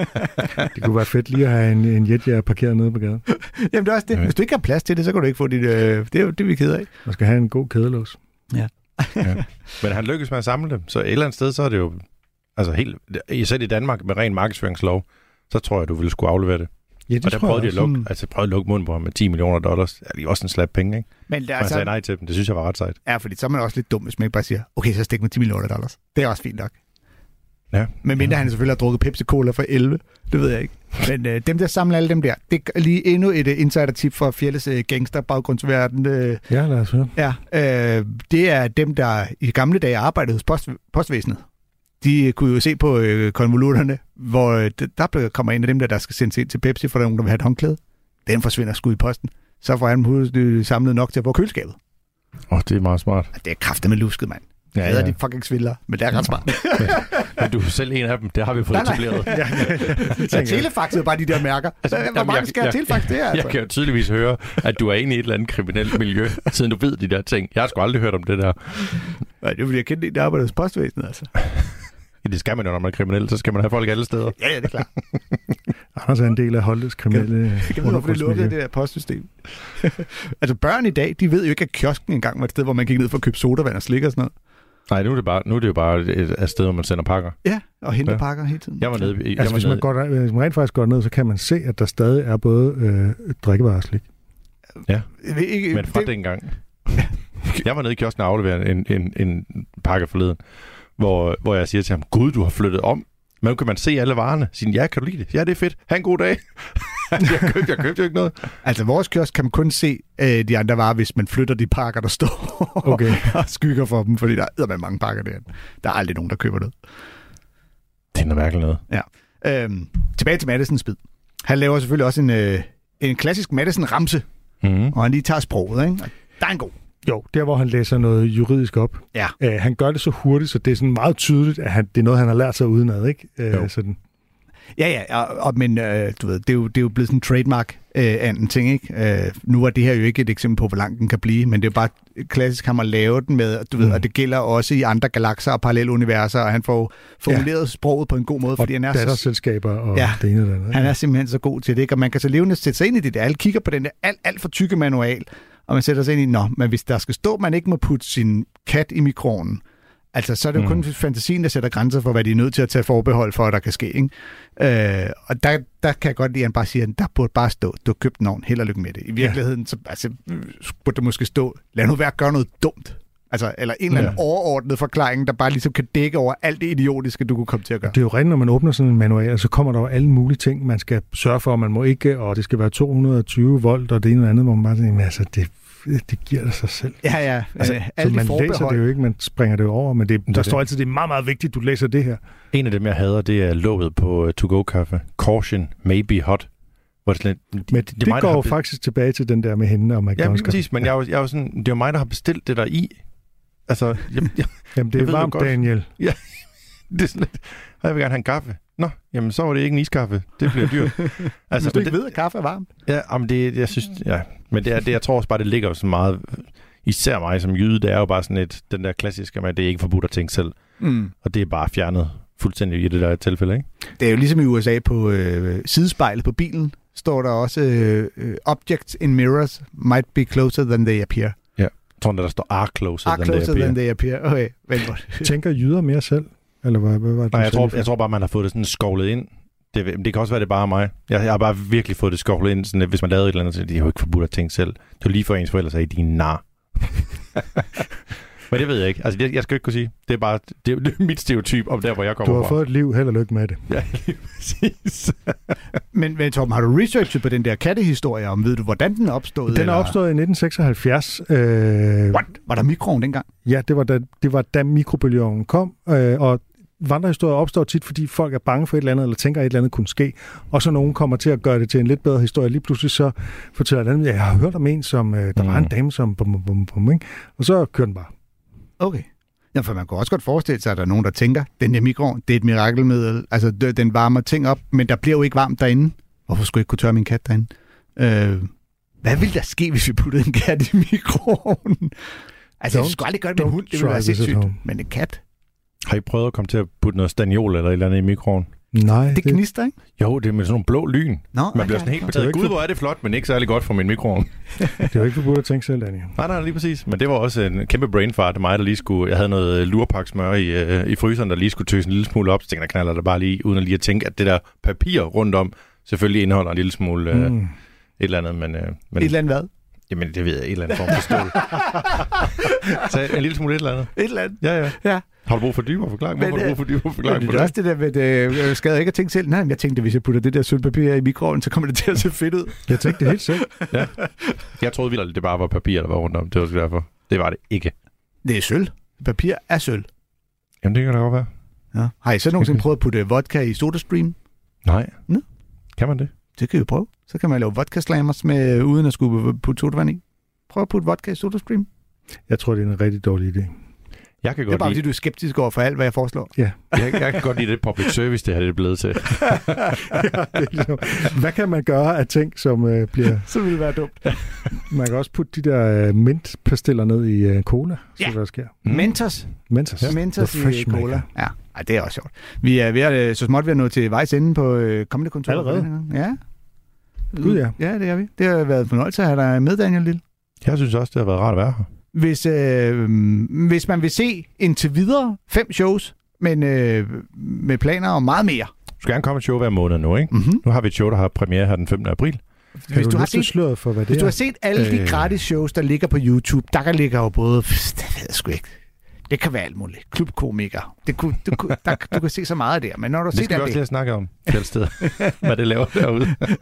Det kunne være fedt lige at have en, en jetjæger parkeret nede på gaden. Jamen det er også det. Hvis du ikke har plads til det, så kan du ikke få dit... Øh, det er jo det, vi er ked af. Man skal have en god kædelås. Ja. ja. Men han lykkes med at samle dem. Så et eller andet sted, så er det jo... Altså helt... Især i Danmark med ren markedsføringslov, så tror jeg, du ville skulle aflevere det. Ja, det og der prøvede de at lukke, sådan... altså, prøvede at lukke munden på ham med ti millioner dollars. Ja, det er også en slap penge, ikke? Men det er og altså... han sagde nej til dem. Det synes jeg var ret sejt. Ja, fordi så er man også lidt dum, hvis man ikke bare siger, okay, så stik med ti millioner dollars. Det er også fint nok. Ja. Men mindre ja. han selvfølgelig har drukket Pepsi-Cola for elleve. Det ved jeg ikke. Men øh, dem, der samler alle dem der, det er lige endnu et uh, insider-tip for Fjelles uh, gangster-baggrundsverden. Uh, ja, lad os høre. Ja, øh, det er dem, der i gamle dage arbejdede hos post, postvæsenet. De kunne jo se på øh, konvolutterne, hvor øh, der kommer en af dem, der, der skal sendes ind til Pepsi, for der er nogen, der vil have et håndklæde. Den forsvinder sgu i posten. Så får han pludselig samlet nok til at få køleskabet. Åh, oh, det er meget smart. Det er kraftedeme lusket, mand. Ja, ja. De fucking svindler, men det er ret smart. men, men du er selv en af dem, det har vi fået etableret. ja, ja, ja. Telefaxet bare de der mærker. Altså, Hvor jamen, mange skal jeg, jeg telefax det er? Altså? Jeg kan jo tydeligvis høre, at du er inde i et eller andet kriminelt miljø, siden du ved de der ting. Jeg har sgu aldrig hørt om det der. Nej, det er fordi, jeg kendte en, der arbejder hos postvæsenet, altså. Det skal man jo, når man er kriminel, så skal man have folk alle steder. Ja, ja, det er klart. Anders er en del af holdets kriminelle... Jeg kan vide, hvorfor det lukkede det der postsystem. Altså børn i dag, de ved jo ikke, at kiosken engang var et sted, hvor man gik ned for at købe sodavand og slik og sådan noget. Nej, nu er det, bare, nu er det jo bare et, et sted, hvor man sender pakker. Ja, og henter ja. pakker hele tiden. Jeg var nede... Jeg altså, var hvis, nede... man går, hvis man rent faktisk går ned, så kan man se, at der stadig er både øh, drikkevarer og slik. Ja, ikke, men fra det... dengang. Jeg var nede i kiosken og afleverede en, en, en pakke forleden, hvor, hvor jeg siger til ham, Gud, du har flyttet om. Men kan man se alle varerne? Siger, ja, kan du lide det? Ja, det er fedt. Ha' en god dag. jeg, købte, jeg købte jo ikke noget. Altså, vores kiosk kan man kun se øh, de andre varer, hvis man flytter de pakker, der står okay. og skygger for dem, fordi der er med mange pakker der. Der er aldrig nogen, der køber noget. Det er noget mærkeligt noget. Ja. Øhm, tilbage til Madisons bid. Han laver selvfølgelig også en, øh, en klassisk Madison-ramse, mm-hmm. og han lige tager sproget, ikke? Der er en god. Jo, der hvor han læser noget juridisk op. Ja. Æ, han gør det så hurtigt, så det er sådan meget tydeligt, at han, det er noget, han har lært sig udenad, ikke? Æ, sådan. Ja, ja, og, og, men øh, du ved, det er, jo, det er jo blevet sådan en trademark øh, af en ting, ikke? Øh, nu er det her jo ikke et eksempel på, hvor lang den kan blive, men det er jo bare klassisk ham at lave den med, du ved, mm. og det gælder også i andre galakser og paralleluniverser, og han får formuleret ja. sproget på en god måde, fordi han er så... datterselskaber og ja, det ene eller andet. Han er simpelthen så god til det, ikke? Og man kan så levende sætte sig ind i det der. Alle kigger på den der alt, alt for tykke manual, og man sætter sig ind i, nå, men hvis der skal stå, man ikke må putte sin kat i mikroovnen, altså, så er det jo mm. kun fantasien, der sætter grænser for, hvad de er nødt til at tage forbehold for, at der kan ske, ikke? Øh, og der, der kan jeg godt lide, at han bare siger, der burde bare stå, du har købt en ovn, held og lykke med det. I virkeligheden, ja. så altså, burde der måske stå, lad nu være at gøre noget dumt. Altså, eller en eller anden ja. overordnet forklaring, der bare ligesom kan dække over alt det idiotiske, du kunne komme til at gøre. Det er jo rent, når man åbner sådan en manual, så kommer der jo alle mulige ting, man skal sørge for, man må ikke, og det skal være to hundrede og tyve volt, og det ene eller andet, hvor man bare tænker, altså, det det giver det sig selv. Ja, ja. Altså, øh, så alle man de læser det jo ikke, man springer det over, men det, der det. står altid, det er meget, meget vigtigt, du læser det her. En af dem, jeg hader, det er låget på uh, to-go-kaffe. Caution, maybe hot. Hvor det, lidt, men det, det, det mig, går jo be- faktisk tilbage til den der med hende og McDonald's. Ja, præcis, men jeg er jo, jeg er jo sådan, det er jo mig, der har bestilt det der i. Altså, jeg, jeg, jamen, det er varmt, Daniel. Ja, det er sådan lidt, jeg vil gerne have en kaffe. Nå, jamen så var det ikke en iskaffe. Det bliver dyrt. Altså, du ikke ved, at kaffe er varmt. Ja, men det, jeg synes, ja. Men det er, det, jeg tror også bare, det ligger jo så meget, især mig som jyde, det er jo bare sådan et, den der klassiske med, at det er ikke forbudt at tænke selv. Mm. Og det er bare fjernet fuldstændig i det der tilfælde, ikke? Det er jo ligesom i U S A på øh, sidespejlet på bilen, står der også, øh, objects in mirrors might be closer than they appear. Ja, jeg tror, der står are closer, are than, closer they than they appear. Okay, vent. Tænker jyder mere selv? Eller hvad, hvad var det? Nej, jeg tror, jeg tror bare, man har fået det sådan skovlet ind. Det, det kan også være, det er bare mig. Jeg, jeg har bare virkelig fået det skovlet ind, sådan, at hvis man lavede et eller andet, så det er jo ikke forbudt at tænke selv. Det er lige for ens forældre sagde, de er nar. Men det ved jeg ikke. Altså, det, jeg skal ikke kunne sige. Det er bare det er, det er mit stereotyp om der, hvor jeg kommer fra. Du har fra. fået et liv, held og lykke med det. Ja, lige præcis. men, men Torben, har du researchet på den der kattehistorie om, ved du, hvordan den er opstået? Den er opstået i nitten seksoghalvfjerds. Øh, What? Var der mikroovn dengang? Ja, det var da, det var, da mikrobølgeovnen kom, øh, og vandrehistorier opstår tit, fordi folk er bange for et eller andet, eller tænker, at et eller andet kunne ske, og så nogen kommer til at gøre det til en lidt bedre historie. Lige pludselig så fortæller den, jeg har hørt om en, som, øh, der mm. var en dame, som bum, bum, bum, bum, ikke? Og så kører den bare. Okay. Ja, for man kan også godt forestille sig, at der er nogen, der tænker, den der mikroovn, det er et mirakelmiddel, altså den varmer ting op, men der bliver jo ikke varmt derinde. Hvorfor skulle jeg ikke kunne tørre min kat derinde? Øh, hvad ville der ske, hvis vi puttede en kat i mikroovnen? Altså, jeg skulle aldrig gøre det med en hund, det ville være sindssygt, men en kat. Har I prøvet at komme til at putte noget staniol eller et eller andet i mikroovnen? Nej. Det, det gnister, ikke? Jo, det er med sådan nogle blå lyn. Nå, man bliver sådan helt betaget. Gud, hvor er det flot, men ikke særlig godt for min mikroovn. Det er jo ikke forbudt at tænke selv, Daniel. Nej, nej, lige præcis. Men det var også en kæmpe brainfart af mig, der lige skulle... Jeg havde noget lurpaksmør i, øh, i fryseren, der lige skulle tøse en lille smule op. Så tænkte jeg, knaller der bare lige, uden at lige at tænke, at det der papir rundt om selvfølgelig indeholder en lille smule øh, mm. et eller andet. Men, øh, men, et eller andet hvad? Jamen, det ved jeg. Et eller andet form for stål. Så en lille smule et eller andet. Et eller andet? Ja, ja. Ja. Har du brug for dybere forklaring? Hvorfor har du brug for dybere forklaring? Det er også det der med, det, skal jeg ikke have tænkt selv? Nej, men jeg tænkte, at hvis jeg putter det der sølvpapir i mikroovnen, så kommer det til at se fedt ud. Jeg tænkte det helt selv. Ja. Jeg troede vildt, at det bare var papir, der var rundt om. Det var derfor. Det var det ikke. Det er sølv. Papir er sølv. Jamen, det kan da godt være. Ja. Har I så nogensinde prøvet at putte vodka i SodaStream? Nej. Nå? Kan man det? Det kan vi prøve. Så kan man lave vodka-slammers med, uden at skulle putte sodavand i. Prøv at putte vodka i SodaStream. Jeg tror, det er en rigtig dårlig idé. Jeg kan det er godt bare, lide... fordi du er skeptisk over for alt, hvad jeg foreslår. Ja. jeg, jeg kan godt lide det public service, det her det er blevet til. Ja, det er ligesom, hvad kan man gøre af ting, som øh, bliver... Så vil det være dumt. Man kan også putte de der øh, mintpastiller ned i øh, cola, så ja. der sker. Mm. Mentos. Mentos. Ja. Mentos i cola. Ja. Ej, det er også sjovt. Vi er ved at, så småt ved at nå til vejs ende på øh, kommende kontor. Allerede? Ja. Gud ja. Ja, det er vi. Det har været en fornøjelse at have dig med, Daniel Lille. Jeg synes også, det har været rart at være her. Hvis, øh, hvis man vil se indtil videre fem shows, men øh, med planer om meget mere. Du skal gerne komme et show hver måned nu, ikke? Mm-hmm. Nu har vi et show, der har premiere her den femte april. Kan hvis du, du har set, sløret for, hvad det hvis er? du har set alle de gratis shows, der ligger på YouTube, der ligger jo både... Det ved jeg sgu ikke. Det kan være alt muligt. Klubkomiker. Det kunne, du, kunne, der, du kan se så meget af det. Men når du det ser skal vi også lige snakke om, Fjeldsted. Hvad det laver derude.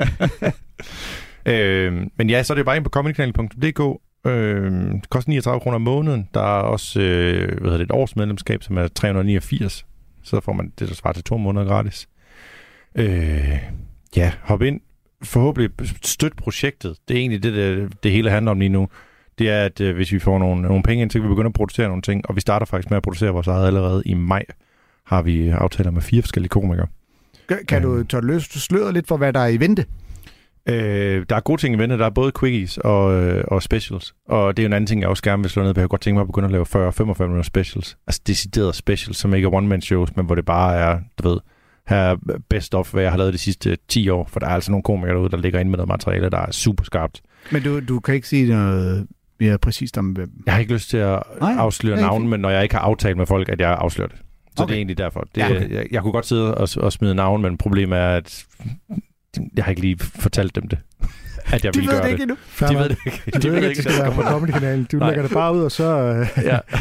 øh, men ja, så er det bare ind på comedykanal punktum d k. Øh, det koster niogtredive kroner om måneden. Der er også øh, hvad hedder det, et års medlemskab, som er tre hundrede og niogfirs. Så får man det, der svarer til to måneder gratis. Øh, ja, hop ind. Forhåbentlig støt projektet. Det er egentlig det, det, det hele handler om lige nu. Det er, at øh, hvis vi får nogle, nogle penge ind, så kan vi begynde at producere nogle ting. Og vi starter faktisk med at producere vores eget allerede i maj. Har vi aftaler med fire forskellige komikere. Kan du tør du løse sløret lidt for, hvad der er i vente? Øh, der er gode ting i vente. Der er både quickies og, øh, og specials. Og det er jo en anden ting, jeg også gerne vil slå ned på. Jeg kunne godt tænke mig at begynde at lave fyrre til femogfyrre minutter specials. Altså deciderede specials, som ikke er one-man-shows, men hvor det bare er, du ved, her best of, hvad jeg har lavet de sidste ti år. For der er altså nogle komikere derude, der ligger inde med noget materiale, der er super skarpt. Men du, du kan ikke sige noget mere præcist om hvem? Jeg har ikke lyst til at Nej, afsløre navn, men når jeg ikke har aftalt med folk, at jeg afslører det. Så okay. Det er egentlig derfor. Det, ja, okay. jeg, jeg kunne godt sidde og, og smide navn, men problemet er, at jeg har ikke lige fortalt dem det. At jeg de ville ved gøre det ikke endnu. De ved det ikke. De, de ved ikke, at det skal være på Comedy-kanalen. Du ja. lægger det bare ud, og så... Øh, ja.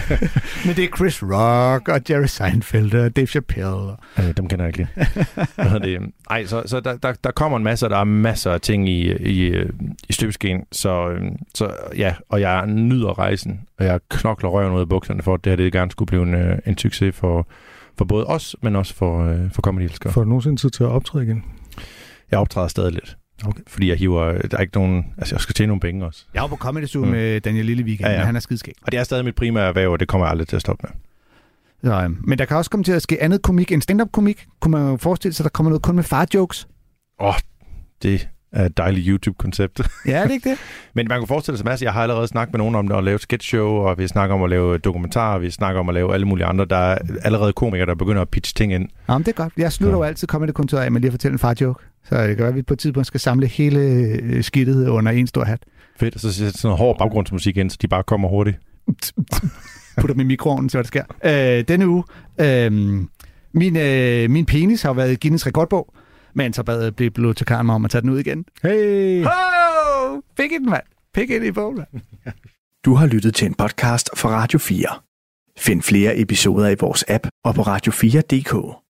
Men det er Chris Rock og Jerry Seinfeld og Dave Chappelle. Øh, dem kender jeg ikke lige. det? Ej, så, så der, der, der kommer en masse, der er masser af ting i, i, i støbeskeen. Så, så ja, og jeg nyder rejsen, og jeg knokler røven ud af bukserne for, at det her det gerne skulle blive en, en succes for, for både os, men også for, for comedy-elskere. Får du nogensinde tid til at optræde igen? Jeg optræder stadig lidt. Okay. Fordi jeg hiver, der er ikke nogen, altså jeg skal tjene nogle penge også. Jeg var på Comedy Zoo mm. med Daniel Lillevik, ja, ja. Men han er skidskæg. Og det er stadig mit primære erhverv, og det kommer jeg aldrig til at stoppe med. Så, men der kan også komme til at ske andet komik end stand-up-komik. Kunne man jo forestille sig, at der kommer noget kun med far-jokes? Åh, oh, det er et dejligt YouTube-koncept. Ja, er det ikke det? Men man kan forestille sig masser. Jeg har allerede snakket med nogen om det, at lave et sketch-show, og vi snakker om at lave dokumentarer, vi snakker om at lave alle mulige andre. Der er allerede komikere, der begynder at pitche ting ind. Jamen, det er godt. Jeg slutter ja. jo altid Comedy-kontoret af med lige at fortælle en far-joke. Så det kan være, at vi på et tidspunkt skal samle hele skidtet under en stor hat. Fedt, så sætter sådan noget hård baggrundsmusik ind, så de bare kommer hurtigt. Putter dem i mikroovnen, så det sker. Øh, denne uge, øh, min, øh, min penis har været i Guinness rekordbog, men så bad blev bibliotekaren mig om at tage den ud igen. Hey! Ho! Pik ind, mand. Pik ind i bogen, mand. Du har lyttet til en podcast fra Radio fire. Find flere episoder i vores app og på radio fire punktum d k.